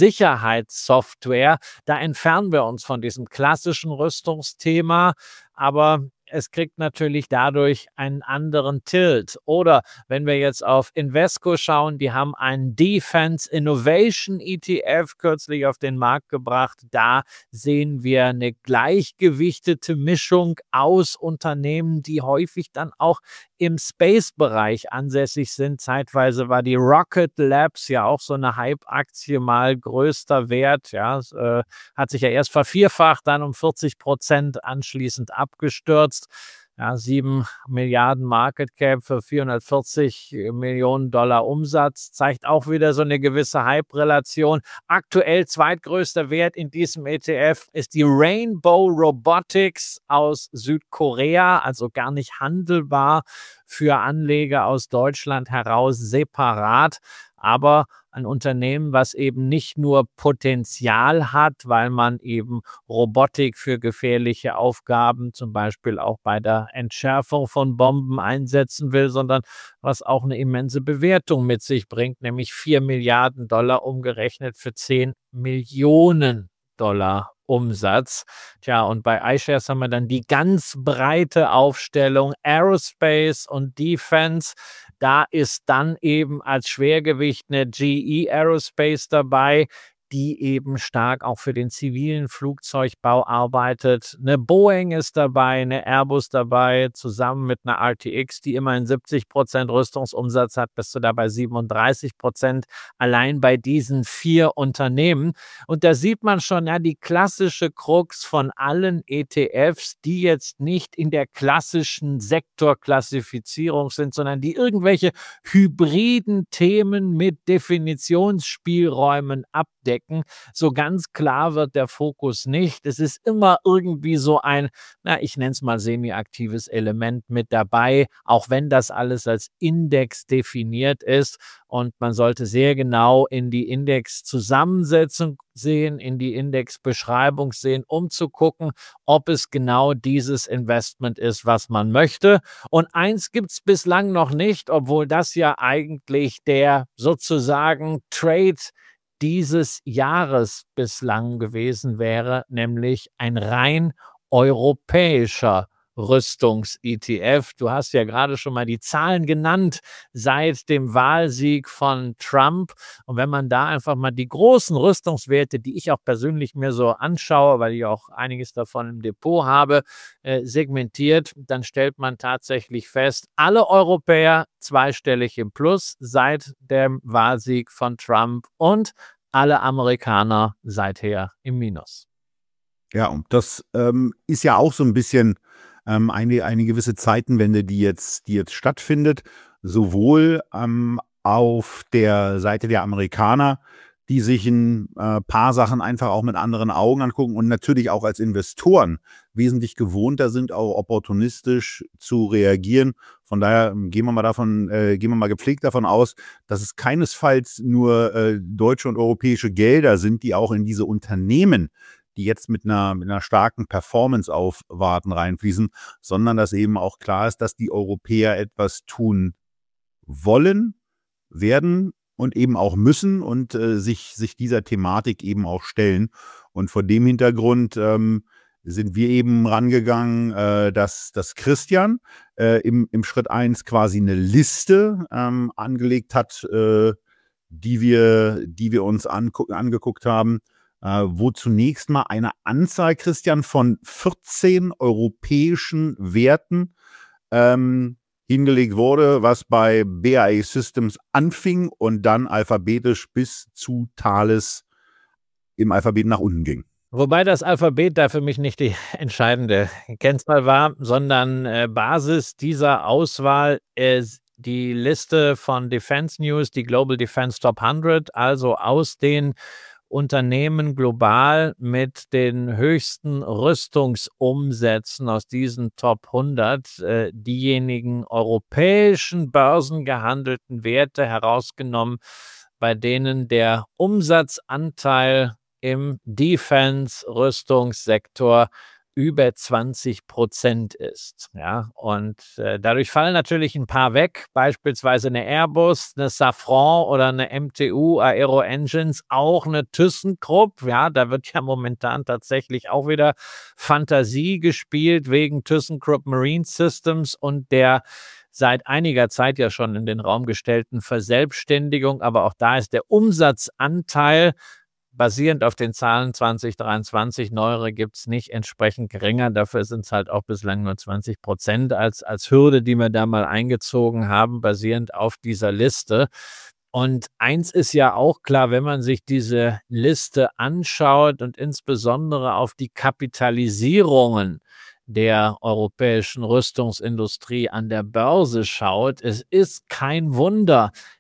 [SPEAKER 3] Sicherheitssoftware. Da entfernen wir uns von diesem klassischen Rüstungsthema, aber es kriegt natürlich dadurch einen anderen Tilt. Oder wenn wir jetzt auf Invesco schauen, die haben einen Defense Innovation E T F kürzlich auf den Markt gebracht. Da sehen wir eine gleichgewichtete Mischung aus Unternehmen, die häufig dann auch im Space-Bereich ansässig sind. Zeitweise war die Rocket Labs ja auch so eine Hype-Aktie, mal größter Wert. Ja, es, äh, hat sich ja erst vervierfacht, dann um vierzig Prozent anschließend abgestürzt. Ja, sieben Milliarden Market Cap für vierhundertvierzig Millionen Dollar Umsatz, zeigt auch wieder so eine gewisse Hype-Relation. Aktuell zweitgrößter Wert in diesem E T F ist die Rainbow Robotics aus Südkorea, also gar nicht handelbar für Anleger aus Deutschland heraus separat. Aber ein Unternehmen, was eben nicht nur Potenzial hat, weil man eben Robotik für gefährliche Aufgaben, zum Beispiel auch bei der Entschärfung von Bomben einsetzen will, sondern was auch eine immense Bewertung mit sich bringt, nämlich vier Milliarden Dollar umgerechnet für zehn Millionen Dollar Umsatz. Tja, und bei iShares haben wir dann die ganz breite Aufstellung Aerospace und Defense. Da ist dann eben als Schwergewicht eine G E Aerospace dabei, die eben stark auch für den zivilen Flugzeugbau arbeitet. Eine Boeing ist dabei, eine Airbus dabei, zusammen mit einer R T X, die immerhin siebzig Prozent Rüstungsumsatz hat, bist du dabei siebenunddreißig Prozent allein bei diesen vier Unternehmen. Und da sieht man schon, ja, die klassische Krux von allen E T Fs, die jetzt nicht in der klassischen Sektorklassifizierung sind, sondern die irgendwelche hybriden Themen mit Definitionsspielräumen abdecken. So ganz klar wird der Fokus nicht. Es ist immer irgendwie so ein, na, ich nenne es mal semi-aktives Element mit dabei, auch wenn das alles als Index definiert ist. Und man sollte sehr genau in die Indexzusammensetzung sehen, in die Indexbeschreibung sehen, um zu gucken, ob es genau dieses Investment ist, was man möchte. Und eins gibt es bislang noch nicht, obwohl das ja eigentlich der sozusagen Trade dieses Jahres bislang gewesen wäre, nämlich ein rein europäischer Rüstungs-E T F. Du hast ja gerade schon mal die Zahlen genannt seit dem Wahlsieg von Trump. Und wenn man da einfach mal die großen Rüstungswerte, die ich auch persönlich mir so anschaue, weil ich auch einiges davon im Depot habe, äh, segmentiert, dann stellt man tatsächlich fest, alle Europäer zweistellig im Plus seit dem Wahlsieg von Trump und alle Amerikaner seither im Minus.
[SPEAKER 2] Ja, und das ähm, ist ja auch so ein bisschen ähm, eine, eine gewisse Zeitenwende, die jetzt, die jetzt stattfindet, sowohl ähm, auf der Seite der Amerikaner, die sich ein äh, paar Sachen einfach auch mit anderen Augen angucken und natürlich auch als Investoren wesentlich gewohnter sind, auch opportunistisch zu reagieren. Von daher gehen wir mal davon, äh, gehen wir mal gepflegt davon aus, dass es keinesfalls nur äh, deutsche und europäische Gelder sind, die auch in diese Unternehmen, die jetzt mit einer, mit einer starken Performance aufwarten, reinfließen, sondern dass eben auch klar ist, dass die Europäer etwas tun wollen, werden und eben auch müssen und äh, sich, sich dieser Thematik eben auch stellen. Und vor dem Hintergrund ähm, sind wir eben rangegangen, äh, dass, dass Christian äh, im, im Schritt eins quasi eine Liste ähm, angelegt hat, äh, die wir, die wir uns angu- angeguckt haben, äh, wo zunächst mal eine Anzahl, Christian, von vierzehn europäischen Werten ähm, hingelegt wurde, was bei B A E Systems anfing und dann alphabetisch bis zu Thales im Alphabet nach unten ging.
[SPEAKER 3] Wobei das Alphabet da für mich nicht die entscheidende Kennzahl war, sondern äh, Basis dieser Auswahl ist die Liste von Defense News, die Global Defense Top hundert, also aus den Unternehmen global mit den höchsten Rüstungsumsätzen aus diesen Top hundert, äh, diejenigen europäischen börsengehandelten Werte herausgenommen, bei denen der Umsatzanteil im Defense-Rüstungssektor über zwanzig Prozent ist. Ja, und äh, dadurch fallen natürlich ein paar weg, beispielsweise eine Airbus, eine Safran oder eine M T U Aero Engines, auch eine ThyssenKrupp. Ja, da wird ja momentan tatsächlich auch wieder Fantasie gespielt wegen ThyssenKrupp Marine Systems und der seit einiger Zeit ja schon in den Raum gestellten Verselbstständigung. Aber auch da ist der Umsatzanteil basierend auf den Zahlen zwanzig dreiundzwanzig, neuere gibt es nicht, entsprechend geringer. Dafür sind es halt auch bislang nur zwanzig Prozent als, als Hürde, die wir da mal eingezogen haben, basierend auf dieser Liste. Und eins ist ja auch klar, wenn man sich diese Liste anschaut und insbesondere auf die Kapitalisierungen der europäischen Rüstungsindustrie an der Börse schaut, es ist kein Wunder,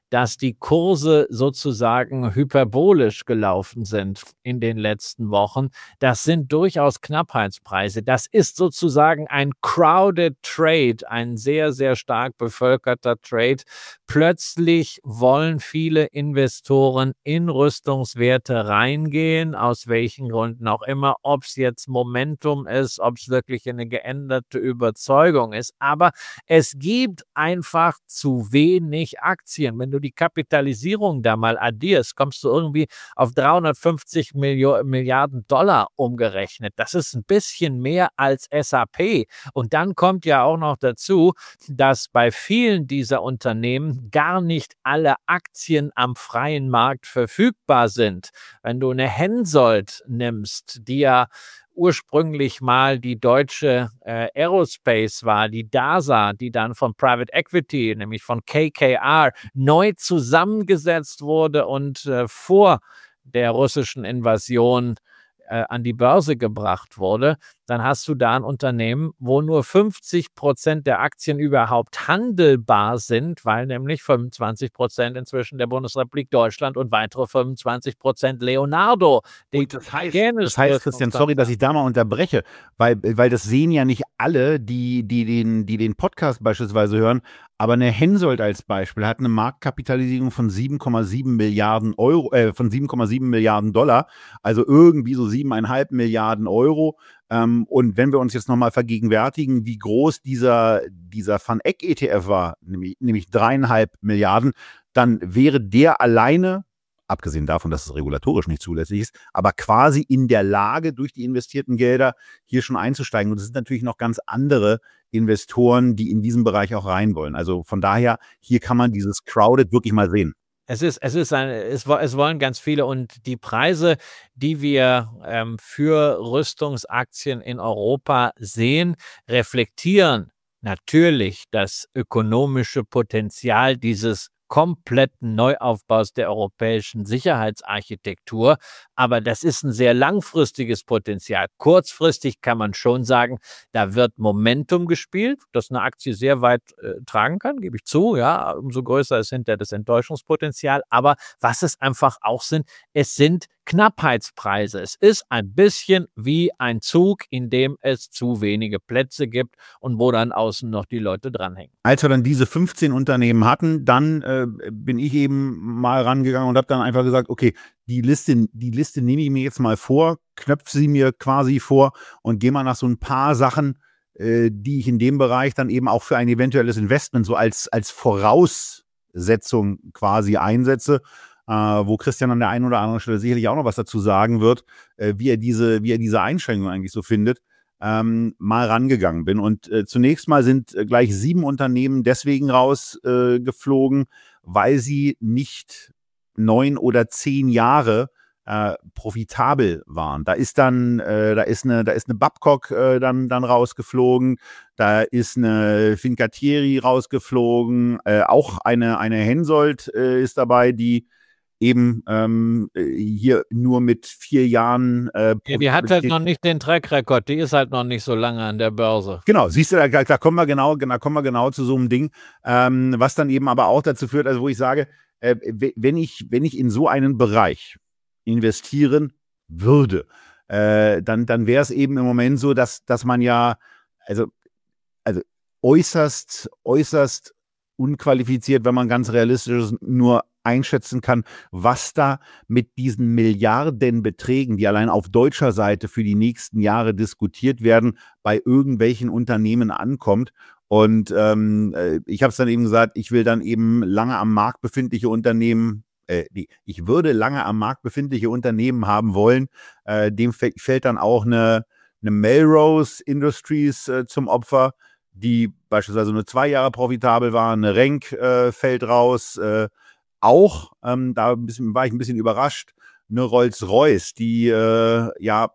[SPEAKER 3] dass die Kurse sozusagen hyperbolisch gelaufen sind in den letzten Wochen. Das sind durchaus Knappheitspreise. Das ist sozusagen ein crowded Trade, ein sehr, sehr stark bevölkerter Trade. Plötzlich wollen viele Investoren in Rüstungswerte reingehen, aus welchen Gründen auch immer, ob es jetzt Momentum ist, ob es wirklich eine geänderte Überzeugung ist. Aber es gibt einfach zu wenig Aktien. Wenn du die Kapitalisierung da mal addierst, kommst du irgendwie auf dreihundertfünfzig Milliarden Dollar umgerechnet. Das ist ein bisschen mehr als S A P. Und dann kommt ja auch noch dazu, dass bei vielen dieser Unternehmen gar nicht alle Aktien am freien Markt verfügbar sind. Wenn du eine Hensoldt nimmst, die ja ursprünglich mal die deutsche äh, Aerospace war, die D A S A, die dann von Private Equity, nämlich von K K R, neu zusammengesetzt wurde und äh, vor der russischen Invasion äh, an die Börse gebracht wurde, dann hast du da ein Unternehmen, wo nur fünfzig Prozent der Aktien überhaupt handelbar sind, weil nämlich fünfundzwanzig Prozent inzwischen der Bundesrepublik Deutschland und weitere fünfundzwanzig Prozent Leonardo.
[SPEAKER 2] Und das heißt, das heißt, Christian, sorry, dass ich da mal unterbreche, weil, weil das sehen ja nicht alle, die, die, den, die den Podcast beispielsweise hören, aber eine Hensoldt als Beispiel hat eine Marktkapitalisierung von sieben Komma sieben Milliarden Euro, äh, von sieben Komma sieben Milliarden Dollar, also irgendwie so sieben Komma fünf Milliarden Euro. Ähm, und wenn wir uns jetzt nochmal vergegenwärtigen, wie groß dieser, dieser Van Eck E T F war, nämlich, nämlich dreieinhalb Milliarden, dann wäre der alleine, abgesehen davon, dass es regulatorisch nicht zulässig ist, aber quasi in der Lage, durch die investierten Gelder hier schon einzusteigen. Und es sind natürlich noch ganz andere Investoren, die in diesem Bereich auch rein wollen. Also von daher, hier kann man dieses Crowded wirklich mal sehen.
[SPEAKER 3] Es ist, es ist ein, es, es wollen ganz viele und die Preise, die wir ähm, für Rüstungsaktien in Europa sehen, reflektieren natürlich das ökonomische Potenzial dieses kompletten Neuaufbaus der europäischen Sicherheitsarchitektur. Aber das ist ein sehr langfristiges Potenzial. Kurzfristig kann man schon sagen, da wird Momentum gespielt, das eine Aktie sehr weit äh, tragen kann, gebe ich zu. Ja, umso größer ist hinterher das Enttäuschungspotenzial. Aber was es einfach auch sind, es sind Knappheitspreise. Es ist ein bisschen wie ein Zug, in dem es zu wenige Plätze gibt und wo dann außen noch die Leute dranhängen.
[SPEAKER 2] Als wir dann diese fünfzehn Unternehmen hatten, dann äh, bin ich eben mal rangegangen und habe dann einfach gesagt, okay, die Liste, die Liste nehme ich mir jetzt mal vor, knöpfe sie mir quasi vor und gehe mal nach so ein paar Sachen, äh, die ich in dem Bereich dann eben auch für ein eventuelles Investment so als, als Voraussetzung quasi einsetze. Uh, wo Christian an der einen oder anderen Stelle sicherlich auch noch was dazu sagen wird, äh, wie er diese, wie er diese Einschränkung eigentlich so findet, ähm, mal rangegangen bin. Und äh, zunächst mal sind äh, gleich sieben Unternehmen deswegen rausgeflogen, äh, weil sie nicht neun oder zehn Jahre äh, profitabel waren. Da ist dann, äh, da ist eine, da ist eine Babcock äh, dann, dann rausgeflogen, da ist eine Fincantieri rausgeflogen, äh, auch eine, eine Hensoldt äh, ist dabei, die eben ähm, hier nur mit vier Jahren. Äh,
[SPEAKER 3] ja, die hat halt noch nicht den Track Record, die ist halt noch nicht so lange an der Börse.
[SPEAKER 2] Genau, siehst du, da, da kommen wir genau, da kommen wir genau zu so einem Ding, ähm, was dann eben aber auch dazu führt, also wo ich sage, äh, wenn ich, wenn ich in so einen Bereich investieren würde, äh, dann, dann wäre es eben im Moment so, dass, dass man ja, also, also äußerst, äußerst unqualifiziert, wenn man ganz realistisch ist, nur einschätzen kann, was da mit diesen Milliardenbeträgen, die allein auf deutscher Seite für die nächsten Jahre diskutiert werden, bei irgendwelchen Unternehmen ankommt. Und ähm, ich habe es dann eben gesagt, ich will dann eben lange am Markt befindliche Unternehmen, äh, die, ich würde lange am Markt befindliche Unternehmen haben wollen. Äh, dem fällt dann auch eine, eine Melrose Industries äh, zum Opfer, die beispielsweise nur zwei Jahre profitabel war. Eine Renk äh, fällt raus, äh, Auch, ähm, da ein bisschen, war ich ein bisschen überrascht, eine Rolls-Royce, die äh, ja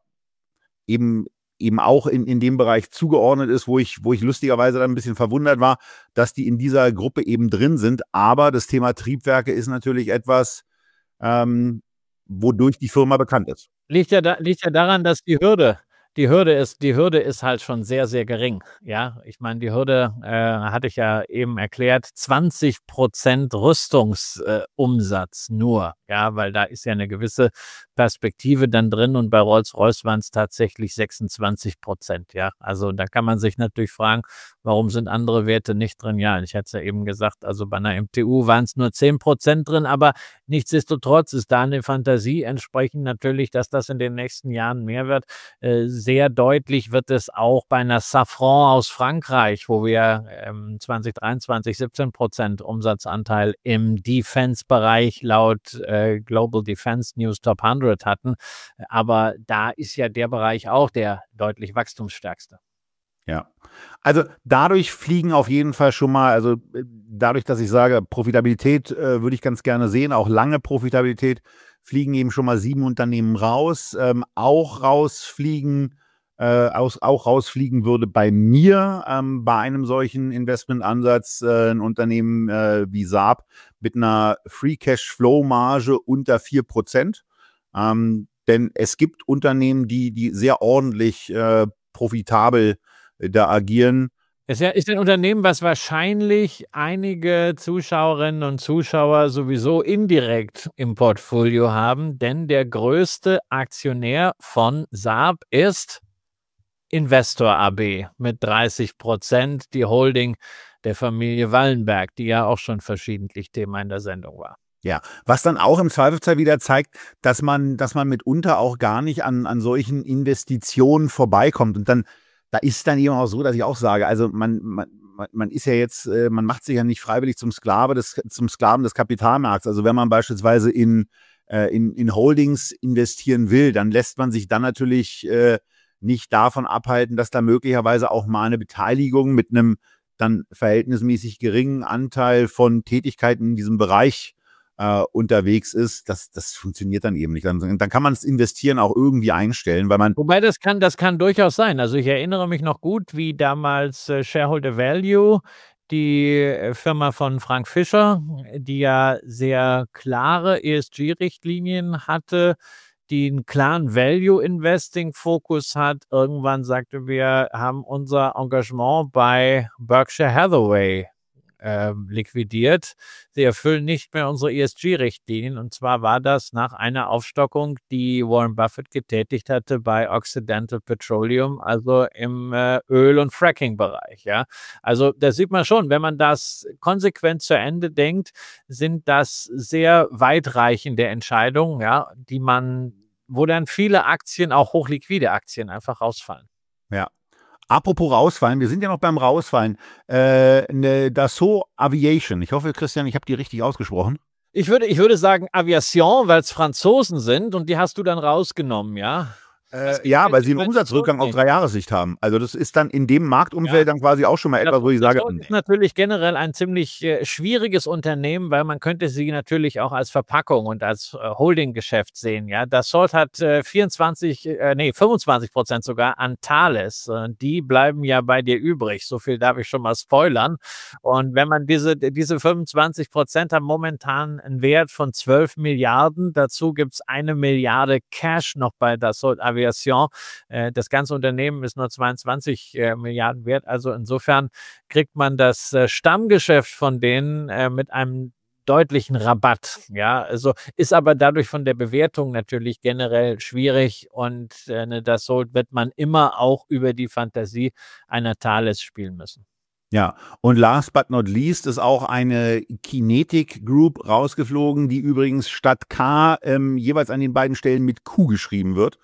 [SPEAKER 2] eben, eben auch in, in dem Bereich zugeordnet ist, wo ich, wo ich lustigerweise dann ein bisschen verwundert war, dass die in dieser Gruppe eben drin sind. Aber das Thema Triebwerke ist natürlich etwas, ähm, wodurch die Firma bekannt ist.
[SPEAKER 3] Liegt ja, da, liegt ja daran, dass die Hürde die Hürde ist, die Hürde ist halt schon sehr, sehr gering. Ja, ich meine, die Hürde äh, hatte ich ja eben erklärt, zwanzig Prozent Rüstungsumsatz äh, nur. Ja, weil da ist ja eine gewisse Perspektive dann drin und bei Rolls-Royce waren es tatsächlich sechsundzwanzig Prozent. Ja, also da kann man sich natürlich fragen, warum sind andere Werte nicht drin? Ja, ich hatte es ja eben gesagt, also bei einer M T U waren es nur zehn Prozent drin, aber nichtsdestotrotz ist da eine Fantasie entsprechend natürlich, dass das in den nächsten Jahren mehr wird. Äh, sehr deutlich wird es auch bei einer Safran aus Frankreich, wo wir ähm, zwanzig dreiundzwanzig siebzehn Prozent Umsatzanteil im Defense-Bereich laut äh, Global Defense News Top hundert hatten. Aber da ist ja der Bereich auch der deutlich wachstumsstärkste.
[SPEAKER 2] Ja, also dadurch fliegen auf jeden Fall schon mal, also dadurch, dass ich sage, Profitabilität äh, würde ich ganz gerne sehen, auch lange Profitabilität, fliegen eben schon mal sieben Unternehmen raus. Ähm, auch rausfliegen, äh, aus, auch rausfliegen würde bei mir ähm, bei einem solchen Investmentansatz äh, ein Unternehmen äh, wie Saab mit einer Free Cash-Flow Marge unter vier Prozent. Ähm, denn es gibt Unternehmen, die, die sehr ordentlich äh, profitabel da agieren.
[SPEAKER 3] Es ist ein Unternehmen, was wahrscheinlich einige Zuschauerinnen und Zuschauer sowieso indirekt im Portfolio haben, denn der größte Aktionär von Saab ist Investor A B mit dreißig Prozent, die Holding der Familie Wallenberg, die ja auch schon verschiedentlich Thema in der Sendung war.
[SPEAKER 2] Ja, was dann auch im Zweifelsfall wieder zeigt, dass man, dass man mitunter auch gar nicht an, an solchen Investitionen vorbeikommt. Und dann Da ist dann eben auch so, dass ich auch sage, also man, man, man ist ja jetzt, man macht sich ja nicht freiwillig zum Sklave des, zum Sklaven des Kapitalmarkts. Also wenn man beispielsweise in, in, in Holdings investieren will, dann lässt man sich dann natürlich äh, nicht davon abhalten, dass da möglicherweise auch mal eine Beteiligung mit einem dann verhältnismäßig geringen Anteil von Tätigkeiten in diesem Bereich Uh, unterwegs ist, das, das funktioniert dann eben nicht. Dann, dann kann man das Investieren auch irgendwie einstellen, weil man...
[SPEAKER 3] Wobei das kann, das kann durchaus sein. Also ich erinnere mich noch gut, wie damals äh, Shareholder Value, die äh, Firma von Frank Fischer, die ja sehr klare E S G-Richtlinien hatte, die einen klaren Value-Investing-Fokus hat. Irgendwann sagte, wir haben unser Engagement bei Berkshire Hathaway Äh, liquidiert. Sie erfüllen nicht mehr unsere E S G-Richtlinien und zwar war das nach einer Aufstockung, die Warren Buffett getätigt hatte bei Occidental Petroleum, also im äh, Öl- und Fracking-Bereich. Ja? Also da sieht man schon, wenn man das konsequent zu Ende denkt, sind das sehr weitreichende Entscheidungen, ja, die man, wo dann viele Aktien, auch hochliquide Aktien, einfach rausfallen.
[SPEAKER 2] Ja. Apropos rausfallen, wir sind ja noch beim Rausfallen. Äh, eine Dassault Aviation. Ich hoffe, Christian, ich habe die richtig ausgesprochen.
[SPEAKER 3] Ich würde, ich würde sagen Aviation, weil es Franzosen sind und die hast du dann rausgenommen, ja?
[SPEAKER 2] Äh, ja, weil sie einen Umsatzrückgang auf drei Jahressicht haben. Also das ist dann in dem Marktumfeld ja. dann quasi auch schon mal etwas, wo ich sage...
[SPEAKER 3] Das ist natürlich generell ein ziemlich äh, schwieriges Unternehmen, weil man könnte sie natürlich auch als Verpackung und als äh, Holdinggeschäft sehen. Ja, Dassault hat äh, vierundzwanzig, äh, nee, fünfundzwanzig Prozent sogar an Thales. Äh, die bleiben ja bei dir übrig. So viel darf ich schon mal spoilern. Und wenn man diese, diese fünfundzwanzig Prozent haben momentan einen Wert von zwölf Milliarden. Dazu gibt es eine Milliarde Cash noch bei Dassault Aviation. Das ganze Unternehmen ist nur zweiundzwanzig Milliarden wert. Also insofern kriegt man das Stammgeschäft von denen mit einem deutlichen Rabatt. Ja, also ist aber dadurch von der Bewertung natürlich generell schwierig und eine Dassault wird man immer auch über die Fantasie einer Thales spielen müssen.
[SPEAKER 2] Ja, und last but not least ist auch eine Kinetic Group rausgeflogen, die übrigens statt K ähm, jeweils an den beiden Stellen mit Q geschrieben wird.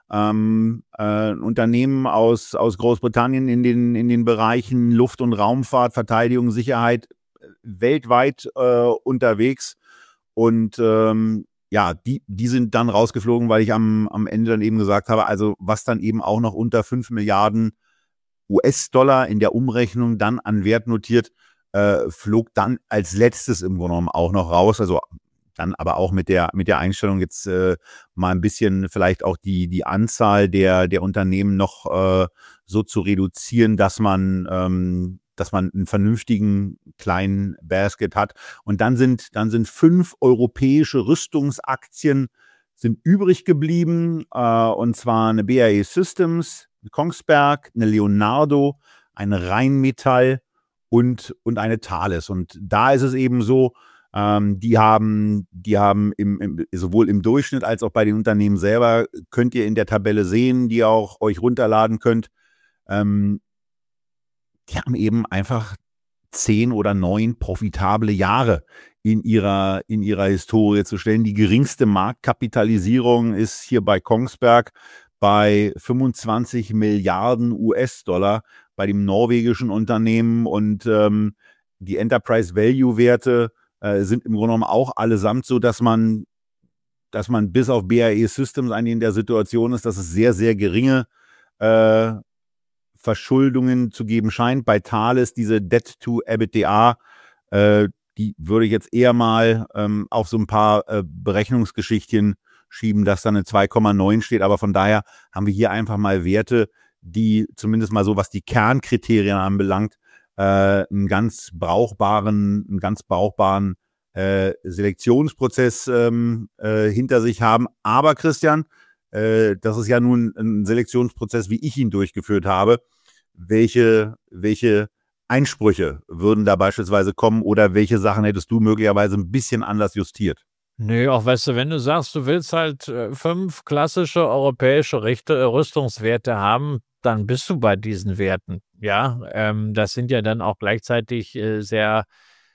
[SPEAKER 2] Ähm, äh, ein Unternehmen aus, aus Großbritannien in den, in den Bereichen Luft- und Raumfahrt, Verteidigung, Sicherheit weltweit äh, unterwegs. Und ähm, ja, die, die sind dann rausgeflogen, weil ich am, am Ende dann eben gesagt habe, also was dann eben auch noch unter fünf Milliarden U S-Dollar in der Umrechnung dann an Wert notiert, äh, flog dann als letztes im Grunde genommen auch noch raus. Also dann aber auch mit der, mit der Einstellung jetzt äh, mal ein bisschen vielleicht auch die, die Anzahl der, der Unternehmen noch äh, so zu reduzieren, dass man, ähm, dass man einen vernünftigen kleinen Basket hat. Und dann sind, dann sind fünf europäische Rüstungsaktien sind übrig geblieben, äh, und zwar eine B A E Systems, eine Kongsberg, eine Leonardo, eine Rheinmetall und, und eine Thales. Und da ist es eben so, ähm, die haben, die haben im, im, sowohl im Durchschnitt als auch bei den Unternehmen selber, könnt ihr in der Tabelle sehen, die ihr auch euch runterladen könnt, ähm, die haben eben einfach zehn oder neun profitable Jahre in ihrer, in ihrer Historie zu stellen. Die geringste Marktkapitalisierung ist hier bei Kongsberg bei fünfundzwanzig Milliarden U S-Dollar bei dem norwegischen Unternehmen, und ähm, die Enterprise-Value-Werte äh, sind im Grunde genommen auch allesamt so, dass man, dass man bis auf B A E Systems eigentlich in der Situation ist, dass es sehr, sehr geringe äh, Verschuldungen zu geben scheint. Bei Thales diese Debt-to-EBITDA, äh, die würde ich jetzt eher mal ähm, auf so ein paar äh, Berechnungsgeschichtchen schieben, dass da eine zwei Komma neun steht. Aber von daher haben wir hier einfach mal Werte, die zumindest mal so, was die Kernkriterien anbelangt, äh, einen ganz brauchbaren, einen ganz brauchbaren äh, Selektionsprozess ähm, äh, hinter sich haben. Aber Christian, äh, das ist ja nun ein Selektionsprozess, wie ich ihn durchgeführt habe. Welche, welche Einsprüche würden da beispielsweise kommen, oder welche Sachen hättest du möglicherweise ein bisschen anders justiert?
[SPEAKER 3] Nö, auch weißt du, wenn du sagst, du willst halt äh, fünf klassische europäische Richte, äh, Rüstungswerte haben, dann bist du bei diesen Werten. Ja, ähm, das sind ja dann auch gleichzeitig äh, sehr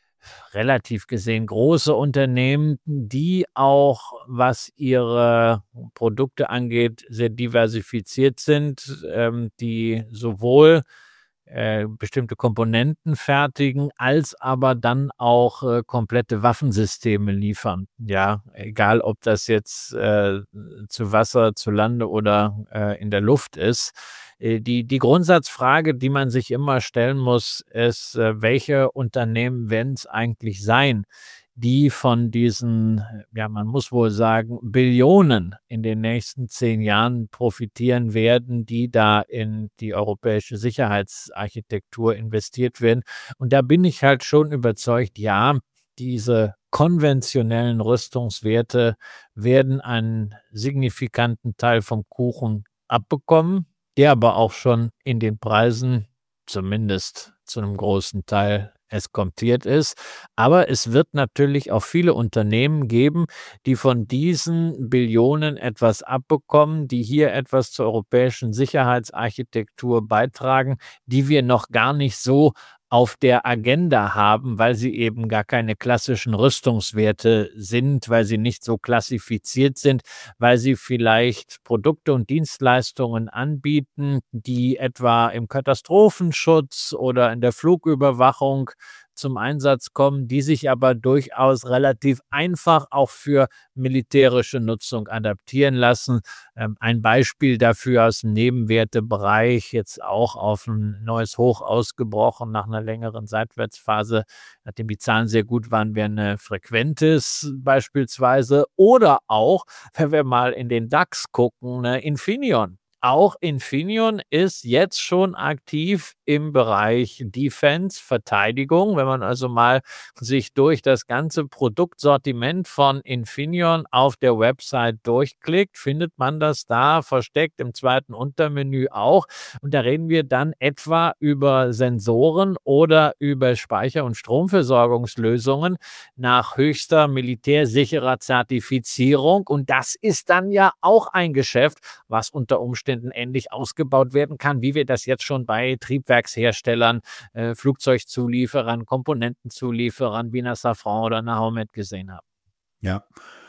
[SPEAKER 3] relativ gesehen große Unternehmen, die auch, was ihre Produkte angeht, sehr diversifiziert sind, ähm, die sowohl äh, bestimmte Komponenten fertigen, als aber dann auch äh, komplette Waffensysteme liefern. Ja, egal ob das jetzt äh, zu Wasser, zu Lande oder äh, in der Luft ist. Äh, die, die Grundsatzfrage, die man sich immer stellen muss, ist, äh, welche Unternehmen werden es eigentlich sein, die von diesen, ja, man muss wohl sagen, Billionen in den nächsten zehn Jahren profitieren werden, die da in die europäische Sicherheitsarchitektur investiert werden. Und da bin ich halt schon überzeugt, ja, diese konventionellen Rüstungswerte werden einen signifikanten Teil vom Kuchen abbekommen, der aber auch schon in den Preisen zumindest zu einem großen Teil eskontiert ist. Aber es wird natürlich auch viele Unternehmen geben, die von diesen Billionen etwas abbekommen, die hier etwas zur europäischen Sicherheitsarchitektur beitragen, die wir noch gar nicht so auf der Agenda haben, weil sie eben gar keine klassischen Rüstungswerte sind, weil sie nicht so klassifiziert sind, weil sie vielleicht Produkte und Dienstleistungen anbieten, die etwa im Katastrophenschutz oder in der Flugüberwachung zum Einsatz kommen, die sich aber durchaus relativ einfach auch für militärische Nutzung adaptieren lassen. Ähm, ein Beispiel dafür aus dem Nebenwertebereich, jetzt auch auf ein neues Hoch ausgebrochen nach einer längeren Seitwärtsphase, nachdem die Zahlen sehr gut waren, wäre eine Frequentis beispielsweise, oder auch, wenn wir mal in den DAX gucken, eine Infineon. Auch Infineon ist jetzt schon aktiv im Bereich Defense, Verteidigung. Wenn man also mal sich durch das ganze Produktsortiment von Infineon auf der Website durchklickt, findet man das da versteckt im zweiten Untermenü auch. Und da reden wir dann etwa über Sensoren oder über Speicher- und Stromversorgungslösungen nach höchster militärsicherer Zertifizierung. Und das ist dann ja auch ein Geschäft, was unter Umständen ähnlich ausgebaut werden kann, wie wir das jetzt schon bei Triebwerksherstellern, äh, Flugzeugzulieferern, Komponentenzulieferern wie einer Safran oder einer Howmet gesehen haben.
[SPEAKER 2] Ja.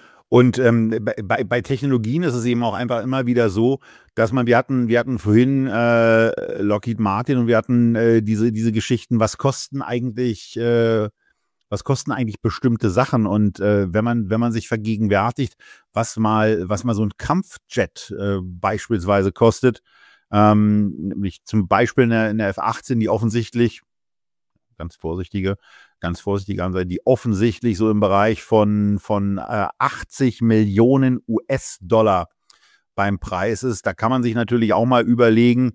[SPEAKER 2] Und ähm, bei, bei Technologien ist es eben auch einfach immer wieder so, dass man, wir hatten, wir hatten vorhin äh, Lockheed Martin und wir hatten äh, diese, diese Geschichten, was kosten eigentlich, äh, was kosten eigentlich bestimmte Sachen? Und äh, wenn man, wenn man sich vergegenwärtigt, was mal, was mal so ein Kampfjet äh, beispielsweise kostet, ähm, nämlich zum Beispiel in der, in der F achtzehn, die offensichtlich, ganz vorsichtige, ganz vorsichtige Anzeige, die offensichtlich so im Bereich von, von äh, achtzig Millionen U S-Dollar beim Preis ist. Da kann man sich natürlich auch mal überlegen,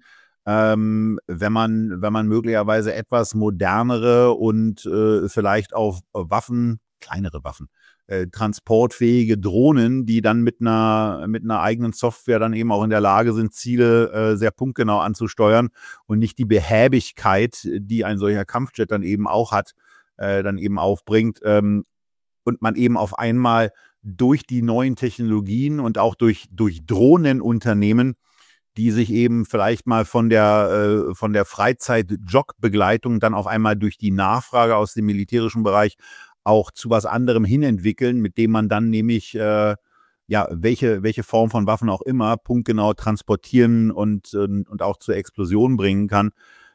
[SPEAKER 2] ähm, wenn man, wenn man möglicherweise etwas modernere und äh, vielleicht auf Waffen, kleinere Waffen, äh, transportfähige Drohnen, die dann mit einer, mit einer eigenen Software dann eben auch in der Lage sind, Ziele äh, sehr punktgenau anzusteuern und nicht die Behäbigkeit, die ein solcher Kampfjet dann eben auch hat, äh, dann eben aufbringt. Ähm, und man eben auf einmal durch die neuen Technologien und auch durch, durch Drohnenunternehmen, die sich eben vielleicht mal von der, äh, von der Freizeit-Jog-Begleitung dann auf einmal durch die Nachfrage aus dem militärischen Bereich auch zu was anderem hin entwickeln, mit dem man dann nämlich, äh, ja, welche, welche Form von Waffen auch immer punktgenau transportieren und, und, und auch zur Explosion bringen kann,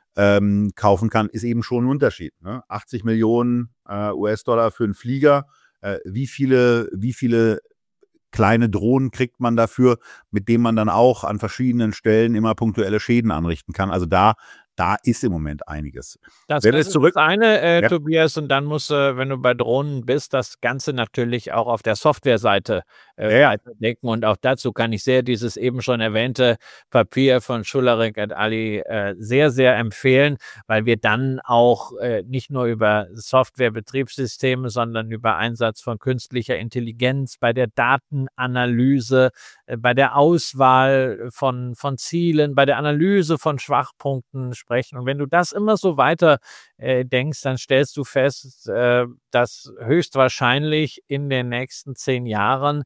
[SPEAKER 2] ähm, kaufen kann, ist eben schon ein Unterschied. Ne? achtzig Millionen äh, U S-Dollar für einen Flieger. Äh, wie viele, wie viele kleine Drohnen kriegt man dafür, mit denen man dann auch an verschiedenen Stellen immer punktuelle Schäden anrichten kann. Also da, da ist im Moment einiges.
[SPEAKER 3] Das,
[SPEAKER 2] Wenn
[SPEAKER 3] das
[SPEAKER 2] es
[SPEAKER 3] ist
[SPEAKER 2] zurück,
[SPEAKER 3] das eine, äh,
[SPEAKER 2] ja.
[SPEAKER 3] Tobias, und dann musst du, wenn du bei Drohnen bist, das Ganze natürlich auch auf der Softwareseite äh,
[SPEAKER 2] Ja, ja.
[SPEAKER 3] weiterdenken. Und auch dazu kann ich sehr dieses eben schon erwähnte Papier von Schularik et al. Äh, sehr, sehr empfehlen, weil wir dann auch äh, nicht nur über Softwarebetriebssysteme, sondern über Einsatz von künstlicher Intelligenz bei der Datenanalyse, äh, bei der Auswahl von, von Zielen, bei der Analyse von Schwachpunkten sprechen. Und wenn du das immer so weiter äh, denkst, dann stellst du fest, äh, dass höchstwahrscheinlich in den nächsten zehn Jahren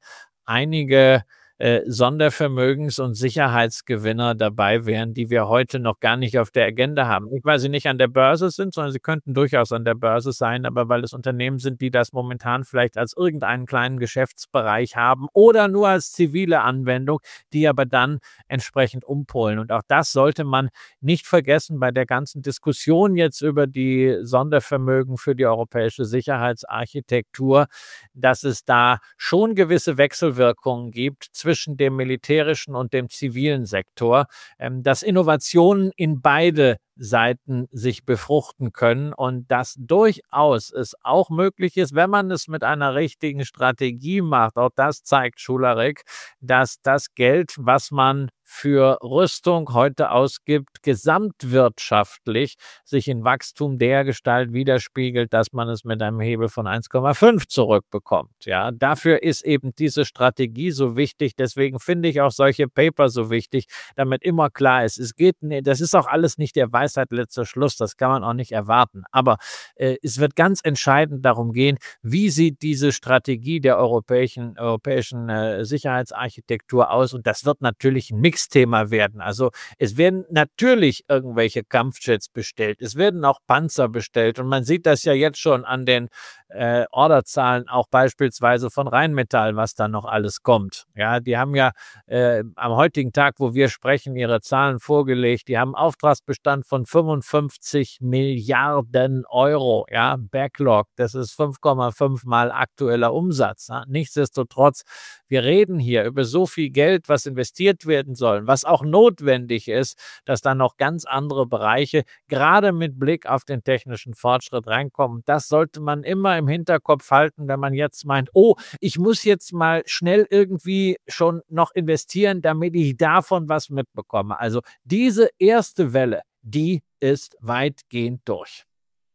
[SPEAKER 3] einige äh, Sondervermögens- und Sicherheitsgewinner dabei wären, die wir heute noch gar nicht auf der Agenda haben. Nicht, weil sie nicht an der Börse sind, sondern sie könnten durchaus an der Börse sein, aber weil es Unternehmen sind, die das momentan vielleicht als irgendeinen kleinen Geschäftsbereich haben oder nur als zivile Anwendung, die aber dann entsprechend umpolen. Und auch das sollte man nicht vergessen bei der ganzen Diskussion jetzt über die Sondervermögen für die europäische Sicherheitsarchitektur, dass es da schon gewisse Wechselwirkungen gibt zwischen dem militärischen und dem zivilen Sektor, ähm, dass Innovationen in beide Seiten sich befruchten können und dass durchaus es auch möglich ist, wenn man es mit einer richtigen Strategie macht, auch das zeigt Schularik, dass das Geld, was man für Rüstung heute ausgibt, gesamtwirtschaftlich sich in Wachstum dergestalt widerspiegelt, dass man es mit einem Hebel von eins Komma fünf zurückbekommt. Ja, dafür ist eben diese Strategie so wichtig. Deswegen finde ich auch solche Paper so wichtig, damit immer klar ist, es geht, das ist auch alles nicht der Weisheit letzter Schluss, das kann man auch nicht erwarten. Aber äh, es wird ganz entscheidend darum gehen, wie sieht diese Strategie der europäischen, europäischen äh, Sicherheitsarchitektur aus? Und das wird natürlich ein Mixthema werden. Also es werden natürlich irgendwelche Kampfjets bestellt, es werden auch Panzer bestellt und man sieht das ja jetzt schon an den äh, Orderzahlen, auch beispielsweise von Rheinmetall, was da noch alles kommt. Ja, die haben ja äh, am heutigen Tag, wo wir sprechen, ihre Zahlen vorgelegt. Die haben einen Auftragsbestand von fünfundfünfzig Milliarden Euro. Ja, Backlog, das ist fünf Komma fünf mal aktueller Umsatz. Ja. Nichtsdestotrotz, wir reden hier über so viel Geld, was investiert werden soll, was auch notwendig ist, dass da noch ganz andere Bereiche, gerade mit Blick auf den technischen Fortschritt, reinkommen. Das sollte man immer im Hinterkopf halten, wenn man jetzt meint, oh, ich muss jetzt mal schnell irgendwie schon noch investieren, damit ich davon was mitbekomme. Also diese erste Welle, die ist weitgehend durch.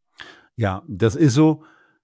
[SPEAKER 2] Ja, das ist so.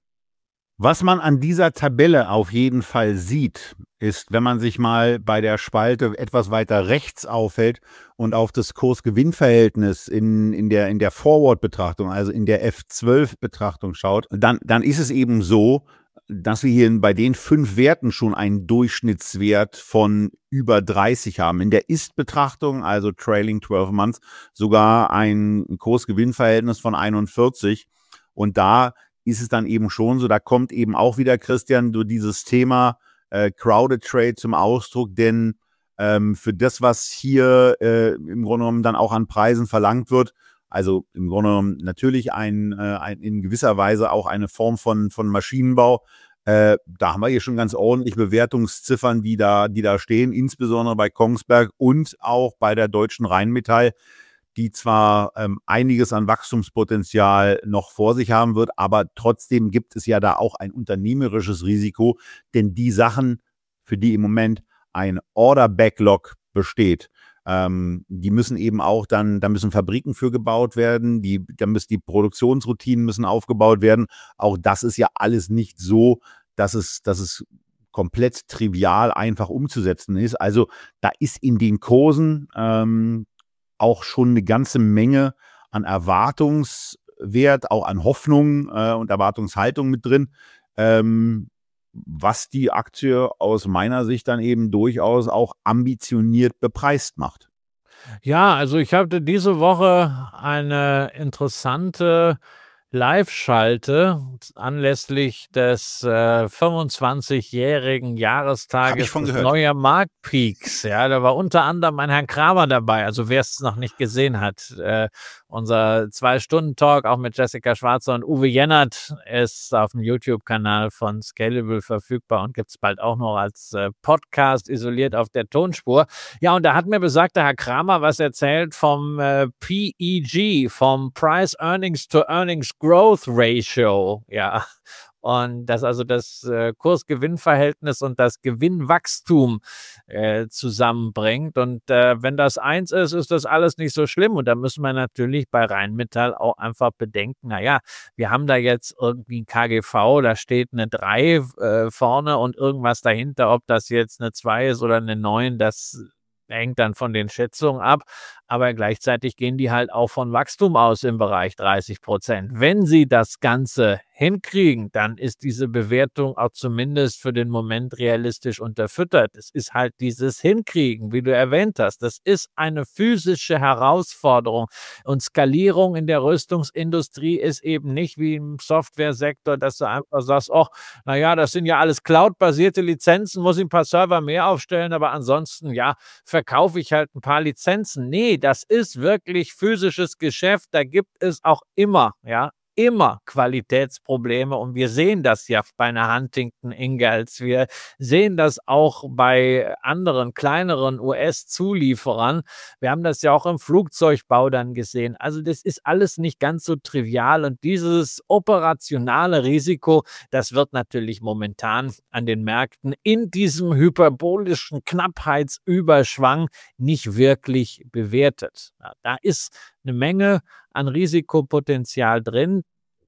[SPEAKER 2] Was man an dieser Tabelle auf jeden Fall sieht, ist, wenn man sich mal bei der Spalte etwas weiter rechts aufhält und auf das Kurs-Gewinn-Verhältnis in, in der, in der Forward-Betrachtung, also in der F zwölf Betrachtung schaut, dann, dann ist es eben so, dass wir hier bei den fünf Werten schon einen Durchschnittswert von über dreißig haben. In der Ist-Betrachtung, also Trailing zwölf Months, sogar ein Kurs-Gewinn-Verhältnis von einundvierzig. Und da ist es dann eben schon so, da kommt eben auch wieder, Christian, du dieses Thema äh, Crowded Trade zum Ausdruck, denn ähm, für das, was hier äh, im Grunde genommen dann auch an Preisen verlangt wird, also im Grunde genommen natürlich ein, äh, ein, in gewisser Weise auch eine Form von, von Maschinenbau, äh, da haben wir hier schon ganz ordentlich Bewertungsziffern, die da, die da stehen, insbesondere bei Kongsberg und auch bei der Deutschen Rheinmetall, die zwar ähm, einiges an Wachstumspotenzial noch vor sich haben wird, aber trotzdem gibt es ja da auch ein unternehmerisches Risiko, denn die Sachen, für die im Moment ein Order-Backlog besteht, ähm, die müssen eben auch dann, da müssen Fabriken für gebaut werden, die, da müssen die Produktionsroutinen müssen aufgebaut werden. Auch das ist ja alles nicht so, dass es, dass es komplett trivial einfach umzusetzen ist. Also da ist in den Kursen ähm, auch schon eine ganze Menge an Erwartungswert, auch an Hoffnung äh, und Erwartungshaltung mit drin, ähm, was die Aktie aus meiner Sicht dann eben durchaus auch ambitioniert bepreist macht.
[SPEAKER 3] Ja, also ich hatte diese Woche eine interessante Live-Schalte anlässlich des äh, fünfundzwanzigjährigen Jahrestages
[SPEAKER 2] von
[SPEAKER 3] des
[SPEAKER 2] gehört.
[SPEAKER 3] Neuer Marktpeaks. Ja, da war unter anderem ein Herrn Kramer dabei. Also wer es noch nicht gesehen hat, äh, unser Zwei-Stunden-Talk auch mit Jessica Schwarzer und Uwe Jennert ist auf dem YouTube-Kanal von Scalable verfügbar und gibt es bald auch noch als äh, Podcast isoliert auf der Tonspur. Ja, und da hat mir besagter Herr Kramer was erzählt vom äh, P E G, vom Price Earnings to Earnings Growth Ratio, ja. Und das also das äh, Kurs-Gewinn-Verhältnis und das Gewinnwachstum äh, zusammenbringt. Und äh, wenn das eins ist, ist das alles nicht so schlimm. Und da müssen wir natürlich bei Rheinmetall auch einfach bedenken, naja, wir haben da jetzt irgendwie ein K G V, da steht eine drei äh, vorne und irgendwas dahinter, ob das jetzt eine zwei ist oder eine neun, das hängt dann von den Schätzungen ab, aber gleichzeitig gehen die halt auch von Wachstum aus im Bereich dreißig Prozent. Wenn sie das Ganze hinkriegen, dann ist diese Bewertung auch zumindest für den Moment realistisch unterfüttert. Es ist halt dieses Hinkriegen, wie du erwähnt hast. Das ist eine physische Herausforderung und Skalierung in der Rüstungsindustrie ist eben nicht wie im Softwaresektor, dass du einfach sagst, ach, naja, das sind ja alles Cloud-basierte Lizenzen, muss ich ein paar Server mehr aufstellen, aber ansonsten, ja, verkaufe ich halt ein paar Lizenzen. Nee, das ist wirklich physisches Geschäft. Da gibt es auch immer, ja, immer Qualitätsprobleme und wir sehen das ja bei einer Huntington Ingalls. Wir sehen das auch bei anderen kleineren U S-Zulieferern. Wir haben das ja auch im Flugzeugbau dann gesehen. Also das ist alles nicht ganz so trivial und dieses operationale Risiko, das wird natürlich momentan an den Märkten in diesem hyperbolischen Knappheitsüberschwang nicht wirklich bewertet. Ja, da ist eine Menge an Risikopotenzial drin,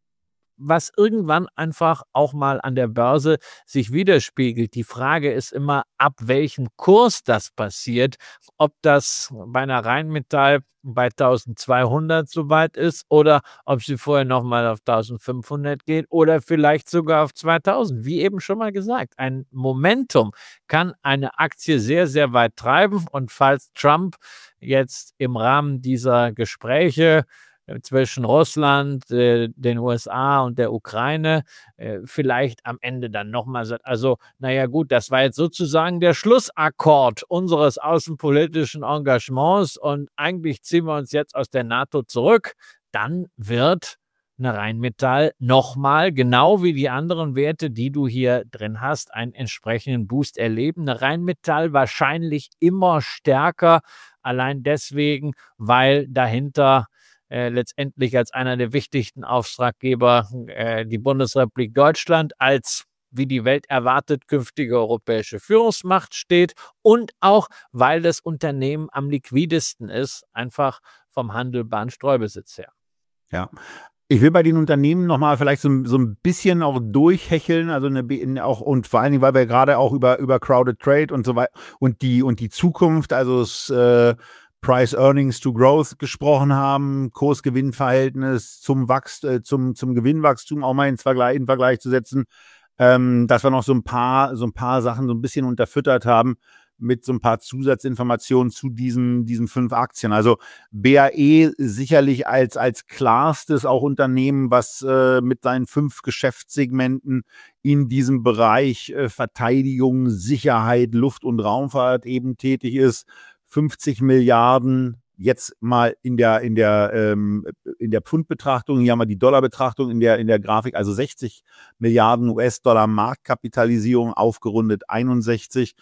[SPEAKER 3] was irgendwann einfach auch mal an der Börse sich widerspiegelt. Die Frage ist immer, ab welchem Kurs das passiert, ob das bei einer Rheinmetall bei eintausendzweihundert soweit ist oder ob sie vorher nochmal auf eintausendfünfhundert geht oder vielleicht sogar auf zweitausend. Wie eben schon mal gesagt, ein Momentum kann eine Aktie sehr, sehr weit treiben und falls Trump jetzt im Rahmen dieser Gespräche zwischen Russland, äh, den U S A und der Ukraine äh, vielleicht am Ende dann nochmal sagt, also naja gut, das war jetzt sozusagen der Schlussakkord unseres außenpolitischen Engagements und eigentlich ziehen wir uns jetzt aus der NATO zurück, dann wird eine Rheinmetall nochmal, genau wie die anderen Werte, die du hier drin hast, einen entsprechenden Boost erleben. Eine Rheinmetall wahrscheinlich immer stärker, allein deswegen, weil dahinter Äh, letztendlich als einer der wichtigsten Auftraggeber äh, die Bundesrepublik Deutschland als, wie die Welt erwartet, künftige europäische Führungsmacht steht und auch, weil das Unternehmen am liquidesten ist, einfach vom handelbaren Streubesitz her.
[SPEAKER 2] Ja. Ich will bei den Unternehmen nochmal vielleicht so, so ein bisschen auch durchhecheln, also eine, auch, und vor allen Dingen, weil wir gerade auch über, über Crowded Trade und so weiter und die, und die Zukunft, also das äh, Price Earnings to Growth gesprochen haben, Kursgewinnverhältnis zum Wachst, äh, zum, zum Gewinnwachstum auch mal in Vergleich, in Vergleich zu setzen, ähm, dass wir noch so ein paar, so ein paar Sachen so ein bisschen unterfüttert haben mit so ein paar Zusatzinformationen zu diesen, diesen fünf Aktien. Also B A E sicherlich als, als klarstes auch Unternehmen, was äh, mit seinen fünf Geschäftssegmenten in diesem Bereich äh, Verteidigung, Sicherheit, Luft- und Raumfahrt eben tätig ist. fünfzig Milliarden, jetzt mal in der, in der, ähm, in der Pfundbetrachtung, hier haben wir die Dollarbetrachtung in der, in der Grafik, also sechzig Milliarden U S-Dollar Marktkapitalisierung, aufgerundet einundsechzig.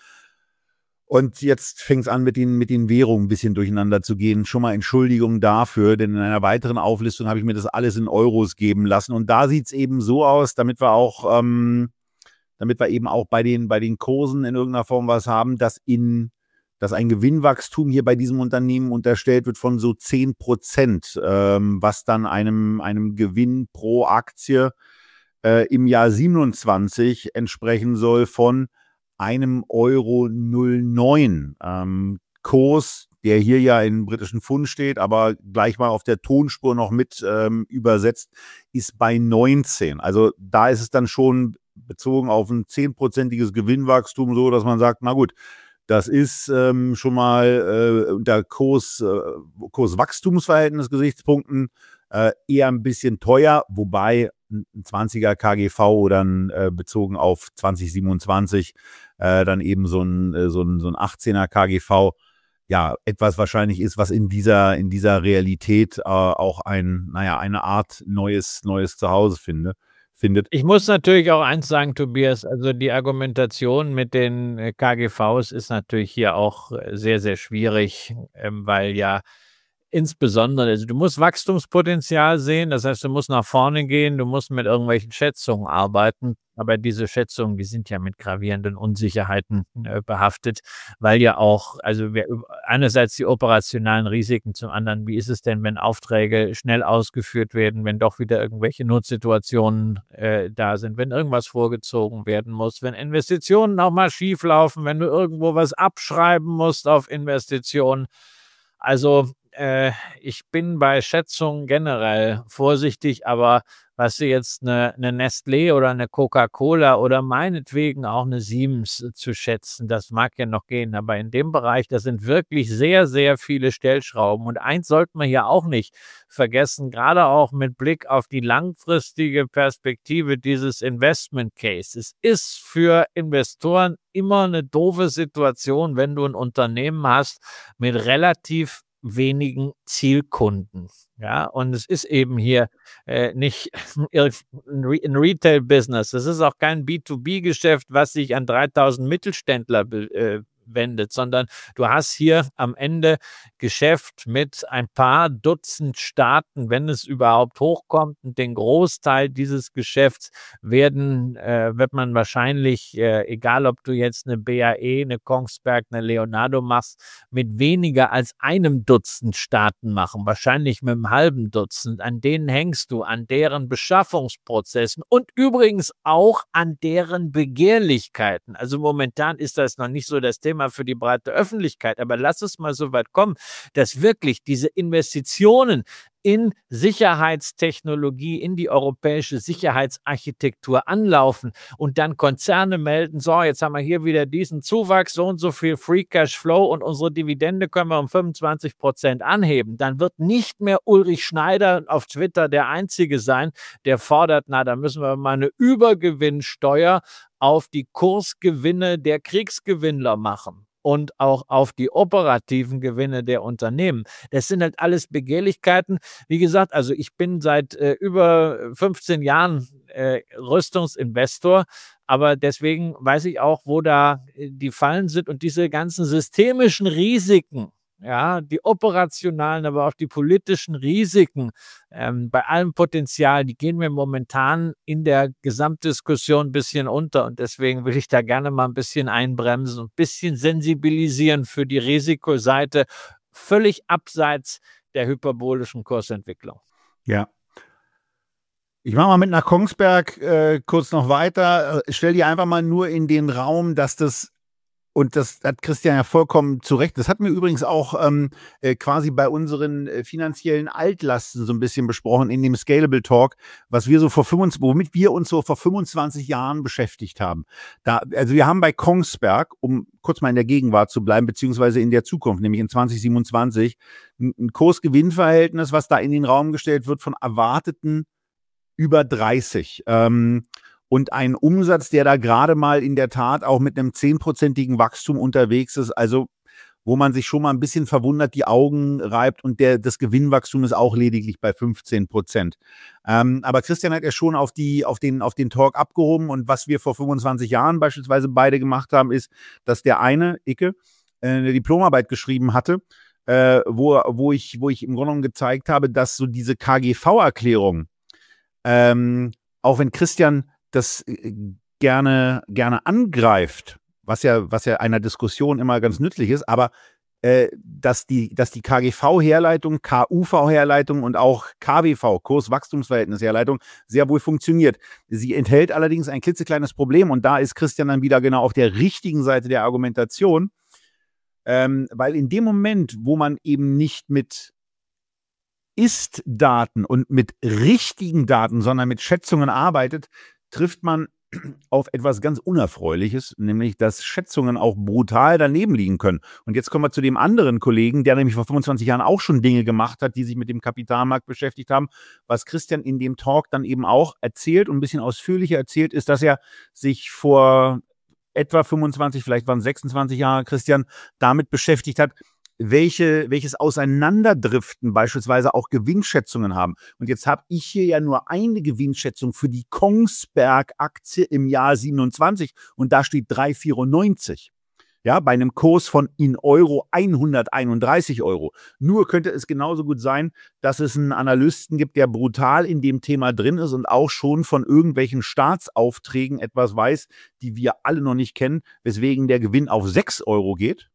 [SPEAKER 2] Und jetzt fängt es an, mit den, mit den Währungen ein bisschen durcheinander zu gehen. Schon mal Entschuldigung dafür, denn in einer weiteren Auflistung habe ich mir das alles in Euros geben lassen. Und da sieht es eben so aus, damit wir auch, ähm, damit wir eben auch bei den, bei den Kursen in irgendeiner Form was haben, dass in dass ein Gewinnwachstum hier bei diesem Unternehmen unterstellt wird von so zehn Prozent, ähm, was dann einem, einem Gewinn pro Aktie äh, im Jahr siebenundzwanzig entsprechen soll von einem Euro null neun. Ähm, Kurs, der hier ja in britischen Pfund steht, aber gleich mal auf der Tonspur noch mit ähm, übersetzt, ist bei neunzehn. Also da ist es dann schon bezogen auf ein zehnprozentiges Gewinnwachstum so, dass man sagt, na gut, das ist ähm, schon mal äh, unter Kurs, äh, Kurswachstumsverhältnis-Gesichtspunkten äh, eher ein bisschen teuer, wobei ein zwanziger K G V dann äh, bezogen auf zwanzig siebenundzwanzig äh, dann eben so ein, äh, so ein, so ein achtzehner K G V ja etwas wahrscheinlich ist, was in dieser, in dieser Realität äh, auch ein, naja, eine Art neues, neues Zuhause finde. Findet.
[SPEAKER 3] Ich muss natürlich auch eins sagen, Tobias, also die Argumentation mit den äh, K G Vs ist natürlich hier auch äh, sehr, sehr schwierig, ähm, weil ja insbesondere, also du musst Wachstumspotenzial sehen, das heißt, du musst nach vorne gehen, du musst mit irgendwelchen Schätzungen arbeiten, aber diese Schätzungen, die sind ja mit gravierenden Unsicherheiten äh, behaftet, weil ja auch, also wir, einerseits die operationalen Risiken, zum anderen, wie ist es denn, wenn Aufträge schnell ausgeführt werden, wenn doch wieder irgendwelche Notsituationen äh, da sind, wenn irgendwas vorgezogen werden muss, wenn Investitionen auch mal schief laufen, wenn du irgendwo was abschreiben musst auf Investitionen. Also äh, ich bin bei Schätzungen generell vorsichtig, aber was du jetzt eine, eine Nestlé oder eine Coca-Cola oder meinetwegen auch eine Siemens zu schätzen, das mag ja noch gehen, aber in dem Bereich, da sind wirklich sehr, sehr viele Stellschrauben. Und eins sollte man hier auch nicht vergessen, gerade auch mit Blick auf die langfristige Perspektive dieses Investment Case. Es ist für Investoren immer eine doofe Situation, wenn du ein Unternehmen hast mit relativ wenigen Zielkunden. Ja, und es ist eben hier äh, nicht ein Retail-Business. Das ist auch kein B zwei B-Geschäft, was sich an dreitausend Mittelständler äh, wendet, sondern du hast hier am Ende Geschäft mit ein paar Dutzend Staaten, wenn es überhaupt hochkommt. Und den Großteil dieses Geschäfts werden, äh, wird man wahrscheinlich, äh, egal ob du jetzt eine B A E, eine Kongsberg, eine Leonardo machst, mit weniger als einem Dutzend Staaten machen, wahrscheinlich mit einem halben Dutzend. An denen hängst du, an deren Beschaffungsprozessen und übrigens auch an deren Begehrlichkeiten. Also momentan ist das noch nicht so das Thema für die breite Öffentlichkeit, aber lass es mal so weit kommen, dass wirklich diese Investitionen in Sicherheitstechnologie, in die europäische Sicherheitsarchitektur anlaufen und dann Konzerne melden, so, jetzt haben wir hier wieder diesen Zuwachs, so und so viel Free Cash Flow und unsere Dividende können wir um fünfundzwanzig Prozent anheben. Dann wird nicht mehr Ulrich Schneider auf Twitter der Einzige sein, der fordert, na, da müssen wir mal eine Übergewinnsteuer auf die Kursgewinne der Kriegsgewinnler machen und auch auf die operativen Gewinne der Unternehmen. Das sind halt alles Begehrlichkeiten. Wie gesagt, also ich bin seit äh, über fünfzehn Jahren äh, Rüstungsinvestor, aber deswegen weiß ich auch, wo da äh, die Fallen sind und diese ganzen systemischen Risiken, ja, die operationalen, aber auch die politischen Risiken ähm, bei allem Potenzial, die gehen mir momentan in der Gesamtdiskussion ein bisschen unter und deswegen will ich da gerne mal ein bisschen einbremsen und ein bisschen sensibilisieren für die Risikoseite, völlig abseits der hyperbolischen Kursentwicklung.
[SPEAKER 2] Ja. Ich mache mal mit nach Kongsberg äh, kurz noch weiter. Stell dir einfach mal nur in den Raum, dass das und das hat Christian ja vollkommen zu Recht. Das hatten wir übrigens auch ähm, äh, quasi bei unseren äh, finanziellen Altlasten so ein bisschen besprochen in dem Scalable Talk, was wir so vor fünfundzwanzig, womit wir uns so vor fünfundzwanzig Jahren beschäftigt haben. Da, also wir haben bei Kongsberg, um kurz mal in der Gegenwart zu bleiben, beziehungsweise in der Zukunft, nämlich in zwanzig siebenundzwanzig, ein, ein Kurs-Gewinn-Verhältnis, was da in den Raum gestellt wird von erwarteten über dreißig. Ähm, Und ein Umsatz, der da gerade mal in der Tat auch mit einem zehnprozentigen Wachstum unterwegs ist, also wo man sich schon mal ein bisschen verwundert die Augen reibt und der, das Gewinnwachstum ist auch lediglich bei fünfzehn Prozent. Ähm, aber Christian hat ja schon auf, die, auf, den, auf den Talk abgehoben und was wir vor fünfundzwanzig Jahren beispielsweise beide gemacht haben, ist, dass der eine, Icke, äh, eine Diplomarbeit geschrieben hatte, äh, wo, wo, ich, wo ich im Grunde genommen gezeigt habe, dass so diese K G V-Erklärung, ähm, auch wenn Christian das gerne, gerne angreift, was ja, was ja einer Diskussion immer ganz nützlich ist, aber äh, dass die, dass die K G V-Herleitung, K U V-Herleitung und auch K W V, Kurs-Wachstumsverhältnis-Herleitung, sehr wohl funktioniert. Sie enthält allerdings ein klitzekleines Problem und da ist Christian dann wieder genau auf der richtigen Seite der Argumentation, ähm, weil in dem Moment, wo man eben nicht mit Ist-Daten und mit richtigen Daten, sondern mit Schätzungen arbeitet, trifft man auf etwas ganz Unerfreuliches, nämlich dass Schätzungen auch brutal daneben liegen können. Und jetzt kommen wir zu dem anderen Kollegen, der nämlich vor fünfundzwanzig Jahren auch schon Dinge gemacht hat, die sich mit dem Kapitalmarkt beschäftigt haben. Was Christian in dem Talk dann eben auch erzählt und ein bisschen ausführlicher erzählt, ist, dass er sich vor etwa fünfundzwanzig, vielleicht waren es sechsundzwanzig Jahre, Christian, damit beschäftigt hat, welche, welches Auseinanderdriften beispielsweise auch Gewinnschätzungen haben. Und jetzt habe ich hier ja nur eine Gewinnschätzung für die Kongsberg-Aktie im Jahr siebenundzwanzig und da steht drei Komma vierundneunzig. Ja, bei einem Kurs von in Euro hunderteinunddreißig Euro. Nur könnte es genauso gut sein, dass es einen Analysten gibt, der brutal in dem Thema drin ist und auch schon von irgendwelchen Staatsaufträgen etwas weiß, die wir alle noch nicht kennen, weswegen der Gewinn auf sechs Euro geht.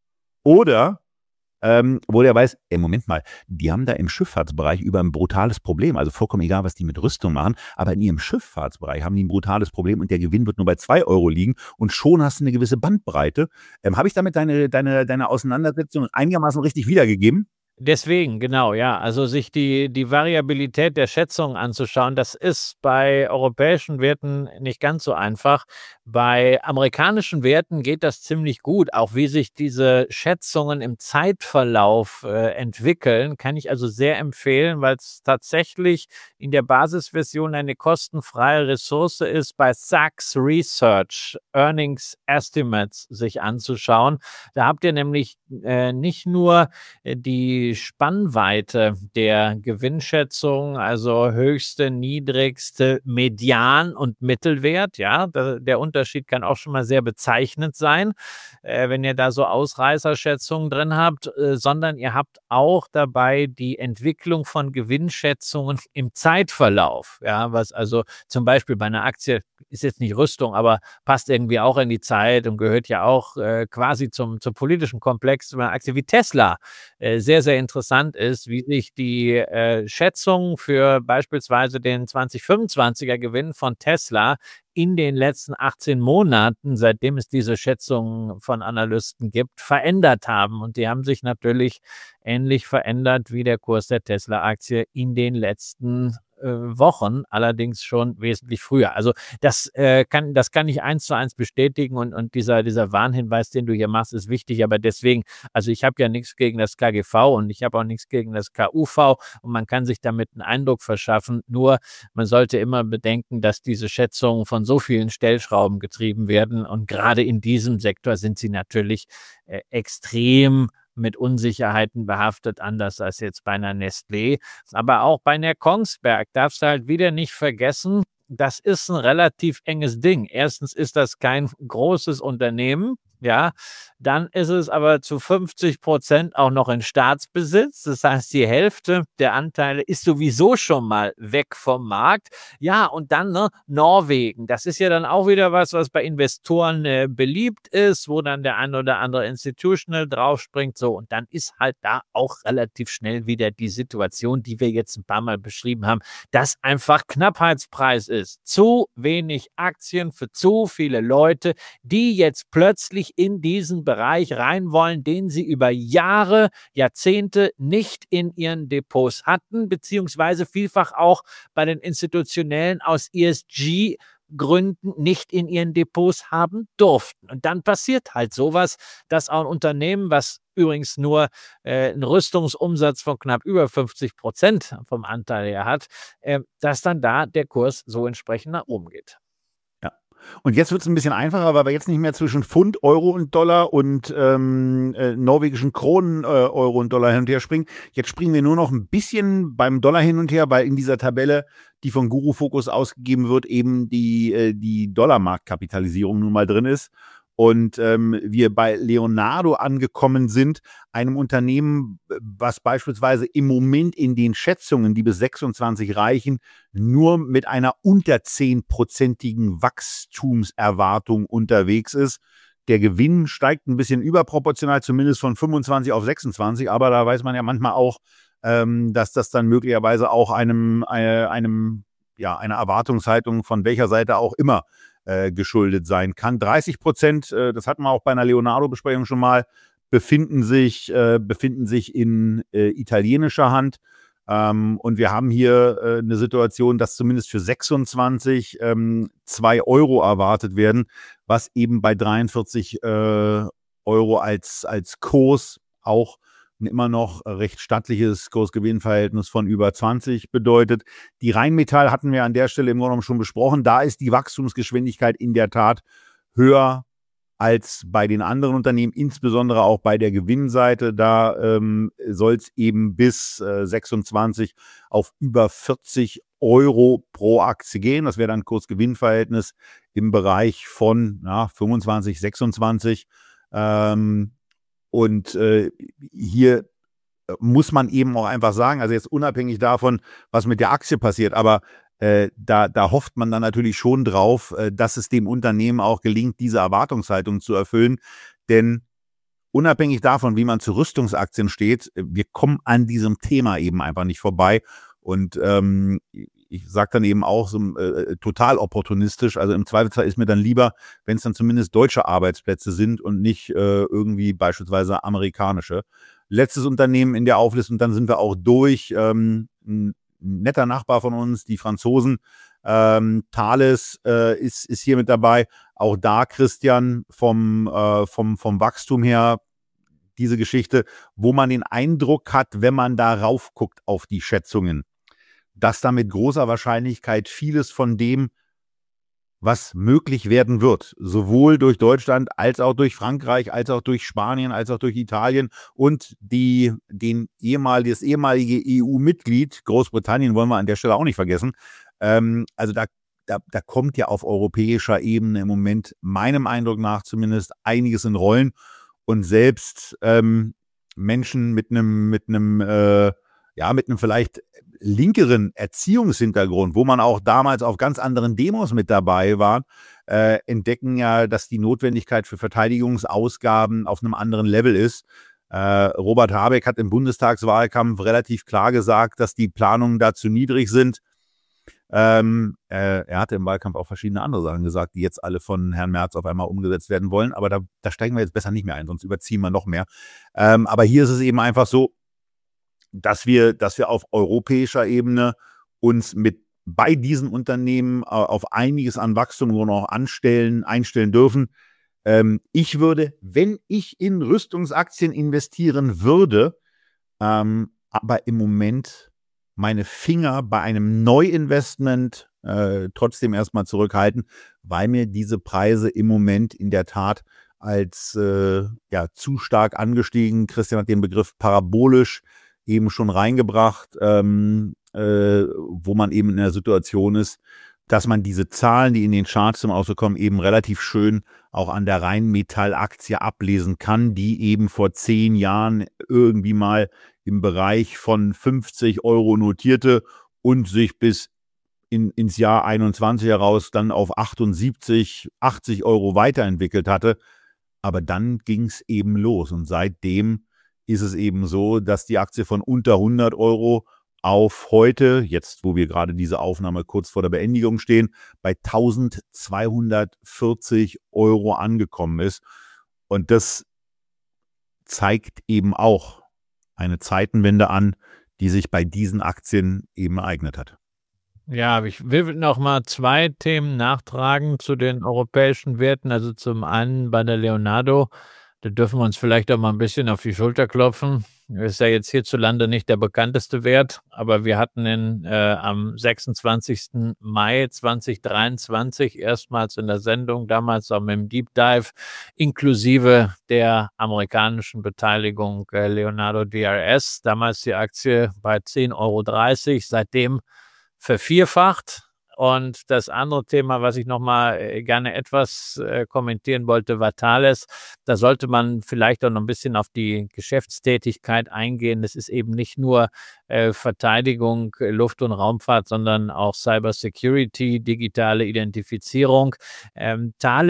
[SPEAKER 2] Oder Ähm, wo der weiß, ey, Moment mal, die haben da im Schifffahrtsbereich über ein brutales Problem, also vollkommen egal, was die mit Rüstung machen, aber in ihrem Schifffahrtsbereich haben die ein brutales Problem und der Gewinn wird nur bei zwei Euro liegen und schon hast du eine gewisse Bandbreite. Ähm, habe ich damit deine, deine, deine Auseinandersetzung einigermaßen richtig wiedergegeben?
[SPEAKER 3] Deswegen, genau, ja. Also sich die, die Variabilität der Schätzungen anzuschauen, das ist bei europäischen Werten nicht ganz so einfach. Bei amerikanischen Werten geht das ziemlich gut. Auch wie sich diese Schätzungen im Zeitverlauf äh, entwickeln, kann ich also sehr empfehlen, weil es tatsächlich in der Basisversion eine kostenfreie Ressource ist, bei Sachs Research Earnings Estimates sich anzuschauen. Da habt ihr nämlich äh, nicht nur äh, die Spannweite der Gewinnschätzung, also höchste, niedrigste, Median und Mittelwert. Ja, da, der Unterschied kann auch schon mal sehr bezeichnend sein, äh, wenn ihr da so Ausreißerschätzungen drin habt, äh, sondern ihr habt auch dabei die Entwicklung von Gewinnschätzungen im Zeitverlauf. Ja, was also zum Beispiel bei einer Aktie ist jetzt nicht Rüstung, aber passt irgendwie auch in die Zeit und gehört ja auch äh, quasi zum, zum politischen Komplex einer Aktie wie Tesla. Äh, sehr, sehr interessant ist, wie sich die äh, Schätzung für beispielsweise den zwanzig fünfundzwanziger Gewinn von Tesla in den letzten achtzehn Monaten, seitdem es diese Schätzungen von Analysten gibt, verändert haben. Und die haben sich natürlich ähnlich verändert wie der Kurs der Tesla-Aktie in den letzten Wochen, allerdings schon wesentlich früher. Also das äh, kann das kann ich eins zu eins bestätigen und, und dieser, dieser Warnhinweis, den du hier machst, ist wichtig, aber deswegen, also ich habe ja nichts gegen das K G V und ich habe auch nichts gegen das K U V und man kann sich damit einen Eindruck verschaffen, nur man sollte immer bedenken, dass diese Schätzungen von so vielen Stellschrauben getrieben werden und gerade in diesem Sektor sind sie natürlich äh, extrem mit Unsicherheiten behaftet, anders als jetzt bei einer Nestlé. Aber auch bei einer Kongsberg darfst du halt wieder nicht vergessen, das ist ein relativ enges Ding. Erstens ist das kein großes Unternehmen, ja, dann ist es aber zu fünfzig Prozent auch noch in Staatsbesitz. Das heißt, die Hälfte der Anteile ist sowieso schon mal weg vom Markt. Ja, und dann ne, Norwegen. Das ist ja dann auch wieder was, was bei Investoren äh, beliebt ist, wo dann der ein oder andere Institutional draufspringt. So, und dann ist halt da auch relativ schnell wieder die Situation, die wir jetzt ein paar Mal beschrieben haben, dass einfach Knappheitspreis ist. Zu wenig Aktien für zu viele Leute, die jetzt plötzlich in diesen Bereich rein wollen, den sie über Jahre, Jahrzehnte nicht in ihren Depots hatten, beziehungsweise vielfach auch bei den Institutionellen aus E S G Gründen nicht in ihren Depots haben durften. Und dann passiert halt sowas, dass auch ein Unternehmen, was übrigens nur äh, einen Rüstungsumsatz von knapp über fünfzig Prozent vom Anteil her hat, äh, dass dann da der Kurs so entsprechend nach oben geht.
[SPEAKER 2] Und jetzt wird es ein bisschen einfacher, weil wir jetzt nicht mehr zwischen Pfund, Euro und Dollar und ähm, äh, norwegischen Kronen, äh, Euro und Dollar hin und her springen. Jetzt springen wir nur noch ein bisschen beim Dollar hin und her, weil in dieser Tabelle, die von Guru Focus ausgegeben wird, eben die, äh, die Dollarmarktkapitalisierung nun mal drin ist. Und ähm, wir bei Leonardo angekommen sind, einem Unternehmen, was beispielsweise im Moment in den Schätzungen, die bis sechsundzwanzig reichen, nur mit einer unter zehn-prozentigen Wachstumserwartung unterwegs ist. Der Gewinn steigt ein bisschen überproportional, zumindest von fünfundzwanzig auf sechsundzwanzig, aber da weiß man ja manchmal auch, ähm, dass das dann möglicherweise auch einem, äh, einem ja, einer Erwartungshaltung von welcher Seite auch immer äh, geschuldet sein kann. dreißig Prozent, äh, das hatten wir auch bei einer Leonardo-Besprechung schon mal, befinden sich, äh, befinden sich in äh, italienischer Hand. Ähm, und wir haben hier äh, eine Situation, dass zumindest für sechsundzwanzig ähm, zwei Euro erwartet werden, was eben bei dreiundvierzig äh, Euro als, als Kurs auch ein immer noch recht stattliches Kurs-Gewinn-Verhältnis von über zwanzig bedeutet. Die Rheinmetall hatten wir an der Stelle im Grunde genommen schon besprochen. Da ist die Wachstumsgeschwindigkeit in der Tat höher als bei den anderen Unternehmen, insbesondere auch bei der Gewinnseite. Da ähm, soll es eben bis äh, sechsundzwanzig auf über vierzig Euro pro Aktie gehen. Das wäre dann Kurs-Gewinn-Verhältnis im Bereich von ja, fünfundzwanzig, sechsundzwanzig. Ähm, und äh, hier muss man eben auch einfach sagen, also jetzt unabhängig davon, was mit der Aktie passiert, aber Äh, da, da hofft man dann natürlich schon drauf, äh, dass es dem Unternehmen auch gelingt, diese Erwartungshaltung zu erfüllen. Denn unabhängig davon, wie man zu Rüstungsaktien steht, wir kommen an diesem Thema eben einfach nicht vorbei. Und ähm, ich sage dann eben auch so äh, total opportunistisch, also im Zweifelsfall ist mir dann lieber, wenn es dann zumindest deutsche Arbeitsplätze sind und nicht äh, irgendwie beispielsweise amerikanische. Letztes Unternehmen in der Auflistung, dann sind wir auch durch. Ähm, netter Nachbar von uns, die Franzosen. Ähm, Thales äh, ist, ist hier mit dabei. Auch da, Christian, vom, äh, vom, vom Wachstum her, diese Geschichte, wo man den Eindruck hat, wenn man da rauf guckt auf die Schätzungen, dass da mit großer Wahrscheinlichkeit vieles von dem, was möglich werden wird, sowohl durch Deutschland als auch durch Frankreich, als auch durch Spanien, als auch durch Italien und die, den ehemal, das ehemalige E U-Mitglied Großbritannien wollen wir an der Stelle auch nicht vergessen. Ähm, also da, da, da kommt ja auf europäischer Ebene im Moment, meinem Eindruck nach zumindest, einiges in Rollen und selbst ähm, Menschen mit einem, mit einem, äh, ja, mit einem vielleicht linkeren Erziehungshintergrund, wo man auch damals auf ganz anderen Demos mit dabei war, äh, entdecken ja, dass die Notwendigkeit für Verteidigungsausgaben auf einem anderen Level ist. Äh, Robert Habeck hat im Bundestagswahlkampf relativ klar gesagt, dass die Planungen da zu niedrig sind. Ähm, äh, er hatte im Wahlkampf auch verschiedene andere Sachen gesagt, die jetzt alle von Herrn Merz auf einmal umgesetzt werden wollen. Aber da, da steigen wir jetzt besser nicht mehr ein, sonst überziehen wir noch mehr. Ähm, aber hier ist es eben einfach so, dass wir, dass wir auf europäischer Ebene uns mit bei diesen Unternehmen äh, auf einiges an Wachstum noch anstellen, einstellen dürfen. Ähm, ich würde, wenn ich in Rüstungsaktien investieren würde, ähm, aber im Moment meine Finger bei einem Neuinvestment äh, trotzdem erstmal zurückhalten, weil mir diese Preise im Moment in der Tat als äh, ja, zu stark angestiegen, Christian hat den Begriff parabolisch eben schon reingebracht, ähm, äh, wo man eben in der Situation ist, dass man diese Zahlen, die in den Charts zum Ausdruck kommen, eben relativ schön auch an der Rheinmetall-Aktie ablesen kann, die eben vor zehn Jahren irgendwie mal im Bereich von fünfzig Euro notierte und sich bis in, ins Jahr einundzwanzig heraus dann auf achtundsiebzig, achtzig Euro weiterentwickelt hatte. Aber dann ging es eben los und seitdem ist es eben so, dass die Aktie von unter hundert Euro auf heute, jetzt wo wir gerade diese Aufnahme kurz vor der Beendigung stehen, bei eintausendzweihundertvierzig Euro angekommen ist. Und das zeigt eben auch eine Zeitenwende an, die sich bei diesen Aktien eben ereignet hat.
[SPEAKER 3] Ja, ich will noch mal zwei Themen nachtragen zu den europäischen Werten. Also zum einen bei der Leonardo, da dürfen wir uns vielleicht auch mal ein bisschen auf die Schulter klopfen. Ist ja jetzt hierzulande nicht der bekannteste Wert, aber wir hatten in, äh, am sechsundzwanzigsten Mai zweitausenddreiundzwanzig erstmals in der Sendung, damals auch mit dem Deep Dive, inklusive der amerikanischen Beteiligung äh, Leonardo D R S, damals die Aktie bei zehn Euro dreißig, seitdem vervierfacht. Und das andere Thema, was ich noch mal gerne etwas äh, kommentieren wollte, war Thales. Da sollte man vielleicht auch noch ein bisschen auf die Geschäftstätigkeit eingehen. Das ist eben nicht nur äh, Verteidigung, Luft- und Raumfahrt, sondern auch Cybersecurity, digitale Identifizierung. Ähm, Thales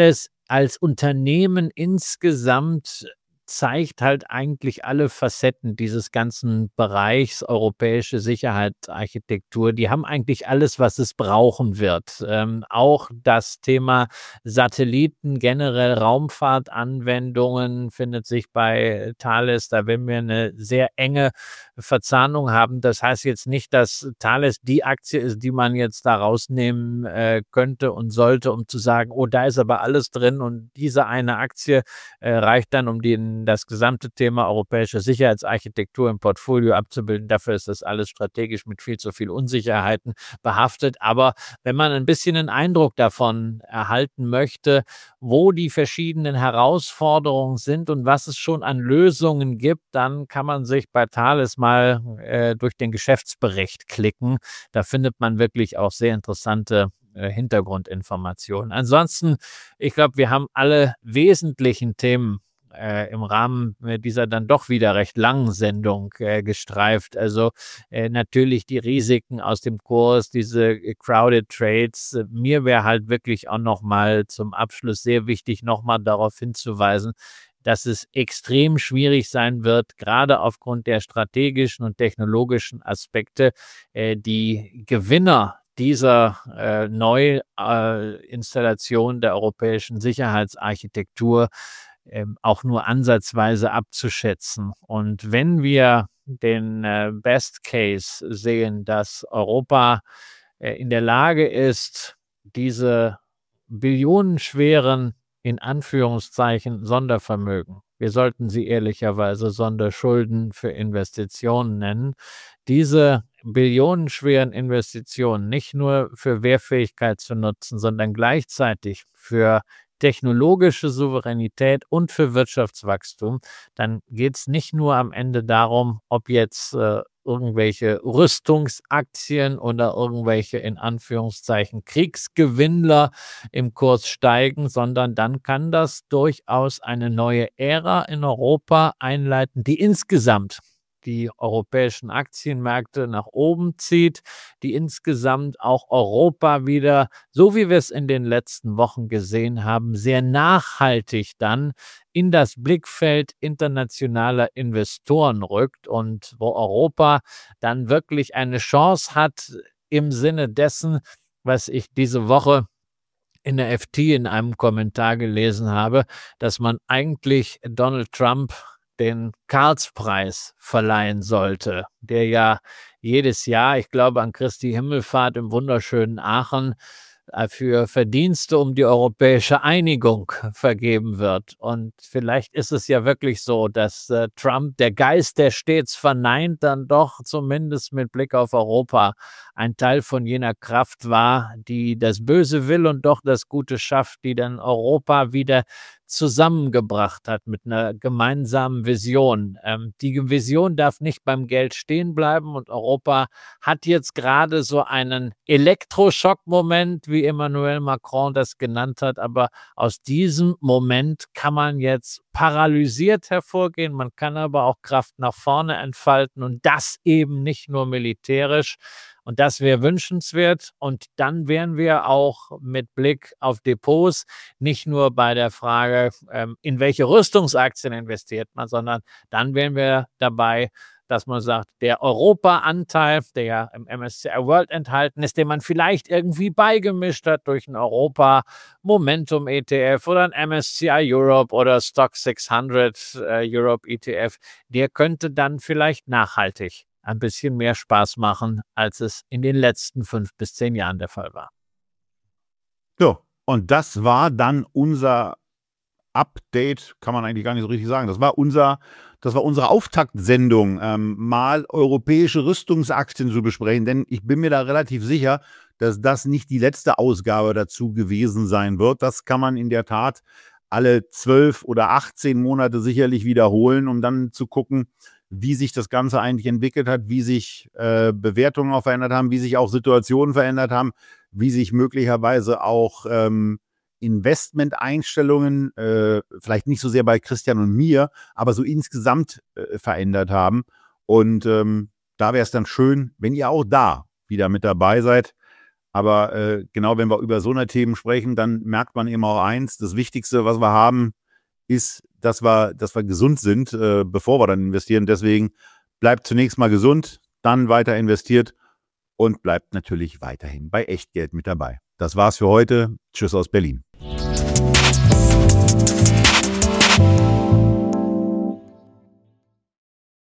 [SPEAKER 3] als Unternehmen insgesamt zeigt halt eigentlich alle Facetten dieses ganzen Bereichs europäische Sicherheitsarchitektur. Die haben eigentlich alles, was es brauchen wird. Ähm, auch das Thema Satelliten, generell Raumfahrtanwendungen findet sich bei Thales. Da werden wir eine sehr enge Verzahnung haben. Das heißt jetzt nicht, dass Thales die Aktie ist, die man jetzt da rausnehmen äh, könnte und sollte, um zu sagen, oh, da ist aber alles drin und diese eine Aktie äh, reicht dann, um den das gesamte Thema europäische Sicherheitsarchitektur im Portfolio abzubilden. Dafür ist das alles strategisch mit viel zu viel Unsicherheiten behaftet. Aber wenn man ein bisschen einen Eindruck davon erhalten möchte, wo die verschiedenen Herausforderungen sind und was es schon an Lösungen gibt, dann kann man sich bei Thales mal äh, durch den Geschäftsbericht klicken. Da findet man wirklich auch sehr interessante äh, Hintergrundinformationen. Ansonsten, ich glaube, wir haben alle wesentlichen Themen Äh, im Rahmen dieser dann doch wieder recht langen Sendung äh, gestreift. Also äh, natürlich die Risiken aus dem Kurs, diese äh, Crowded Trades. Äh, mir wäre halt wirklich auch nochmal zum Abschluss sehr wichtig, nochmal darauf hinzuweisen, dass es extrem schwierig sein wird, gerade aufgrund der strategischen und technologischen Aspekte, äh, die Gewinner dieser äh, Neuinstallation äh, der europäischen Sicherheitsarchitektur Ähm, auch nur ansatzweise abzuschätzen. Und wenn wir den äh, Best Case sehen, dass Europa äh, in der Lage ist, diese billionenschweren, in Anführungszeichen, Sondervermögen, wir sollten sie ehrlicherweise Sonderschulden für Investitionen nennen, diese billionenschweren Investitionen nicht nur für Wehrfähigkeit zu nutzen, sondern gleichzeitig für technologische Souveränität und für Wirtschaftswachstum, dann geht es nicht nur am Ende darum, ob jetzt äh, irgendwelche Rüstungsaktien oder irgendwelche in Anführungszeichen Kriegsgewinnler im Kurs steigen, sondern dann kann das durchaus eine neue Ära in Europa einleiten, die insgesamt die europäischen Aktienmärkte nach oben zieht, die insgesamt auch Europa wieder, so wie wir es in den letzten Wochen gesehen haben, sehr nachhaltig dann in das Blickfeld internationaler Investoren rückt und wo Europa dann wirklich eine Chance hat, im Sinne dessen, was ich diese Woche in der F T in einem Kommentar gelesen habe, dass man eigentlich Donald Trump den Karlspreis verleihen sollte, der ja jedes Jahr, ich glaube an Christi Himmelfahrt im wunderschönen Aachen, für Verdienste um die europäische Einigung vergeben wird. Und vielleicht ist es ja wirklich so, dass äh, Trump, der Geist, der stets verneint, dann doch zumindest mit Blick auf Europa ein Teil von jener Kraft war, die das Böse will und doch das Gute schafft, die dann Europa wieder zusammengebracht hat mit einer gemeinsamen Vision. Ähm, die Vision darf nicht beim Geld stehen bleiben und Europa hat jetzt gerade so einen Elektroschock-Moment, wie Emmanuel Macron das genannt hat, aber aus diesem Moment kann man jetzt paralysiert hervorgehen, man kann aber auch Kraft nach vorne entfalten und das eben nicht nur militärisch. Und das wäre wünschenswert. Und dann wären wir auch mit Blick auf Depots nicht nur bei der Frage, ähm, in welche Rüstungsaktien investiert man, sondern dann wären wir dabei, dass man sagt, der Europa-Anteil, der ja im M S C I World enthalten ist, den man vielleicht irgendwie beigemischt hat durch ein Europa-Momentum-E T F oder ein M S C I Europe oder Stock sechshundert äh, Europe E T F, der könnte dann vielleicht nachhaltig ein bisschen mehr Spaß machen, als es in den letzten fünf bis zehn Jahren der Fall war.
[SPEAKER 2] So, und das war dann unser Update, kann man eigentlich gar nicht so richtig sagen. Das war unser, das war unsere Auftaktsendung, ähm, mal europäische Rüstungsaktien zu besprechen, denn ich bin mir da relativ sicher, dass das nicht die letzte Ausgabe dazu gewesen sein wird. Das kann man in der Tat alle zwölf oder achtzehn Monate sicherlich wiederholen, um dann zu gucken, wie sich das Ganze eigentlich entwickelt hat, wie sich äh, Bewertungen auch verändert haben, wie sich auch Situationen verändert haben, wie sich möglicherweise auch ähm, Investmenteinstellungen, äh, vielleicht nicht so sehr bei Christian und mir, aber so insgesamt äh, verändert haben. Und ähm, da wäre es dann schön, wenn ihr auch da wieder mit dabei seid. Aber äh, genau, wenn wir über so eine Themen sprechen, dann merkt man eben auch eins, das Wichtigste, was wir haben, ist, dass wir, dass wir gesund sind, äh, bevor wir dann investieren. Deswegen bleibt zunächst mal gesund, dann weiter investiert und bleibt natürlich weiterhin bei Echtgeld mit dabei. Das war's für heute. Tschüss aus Berlin.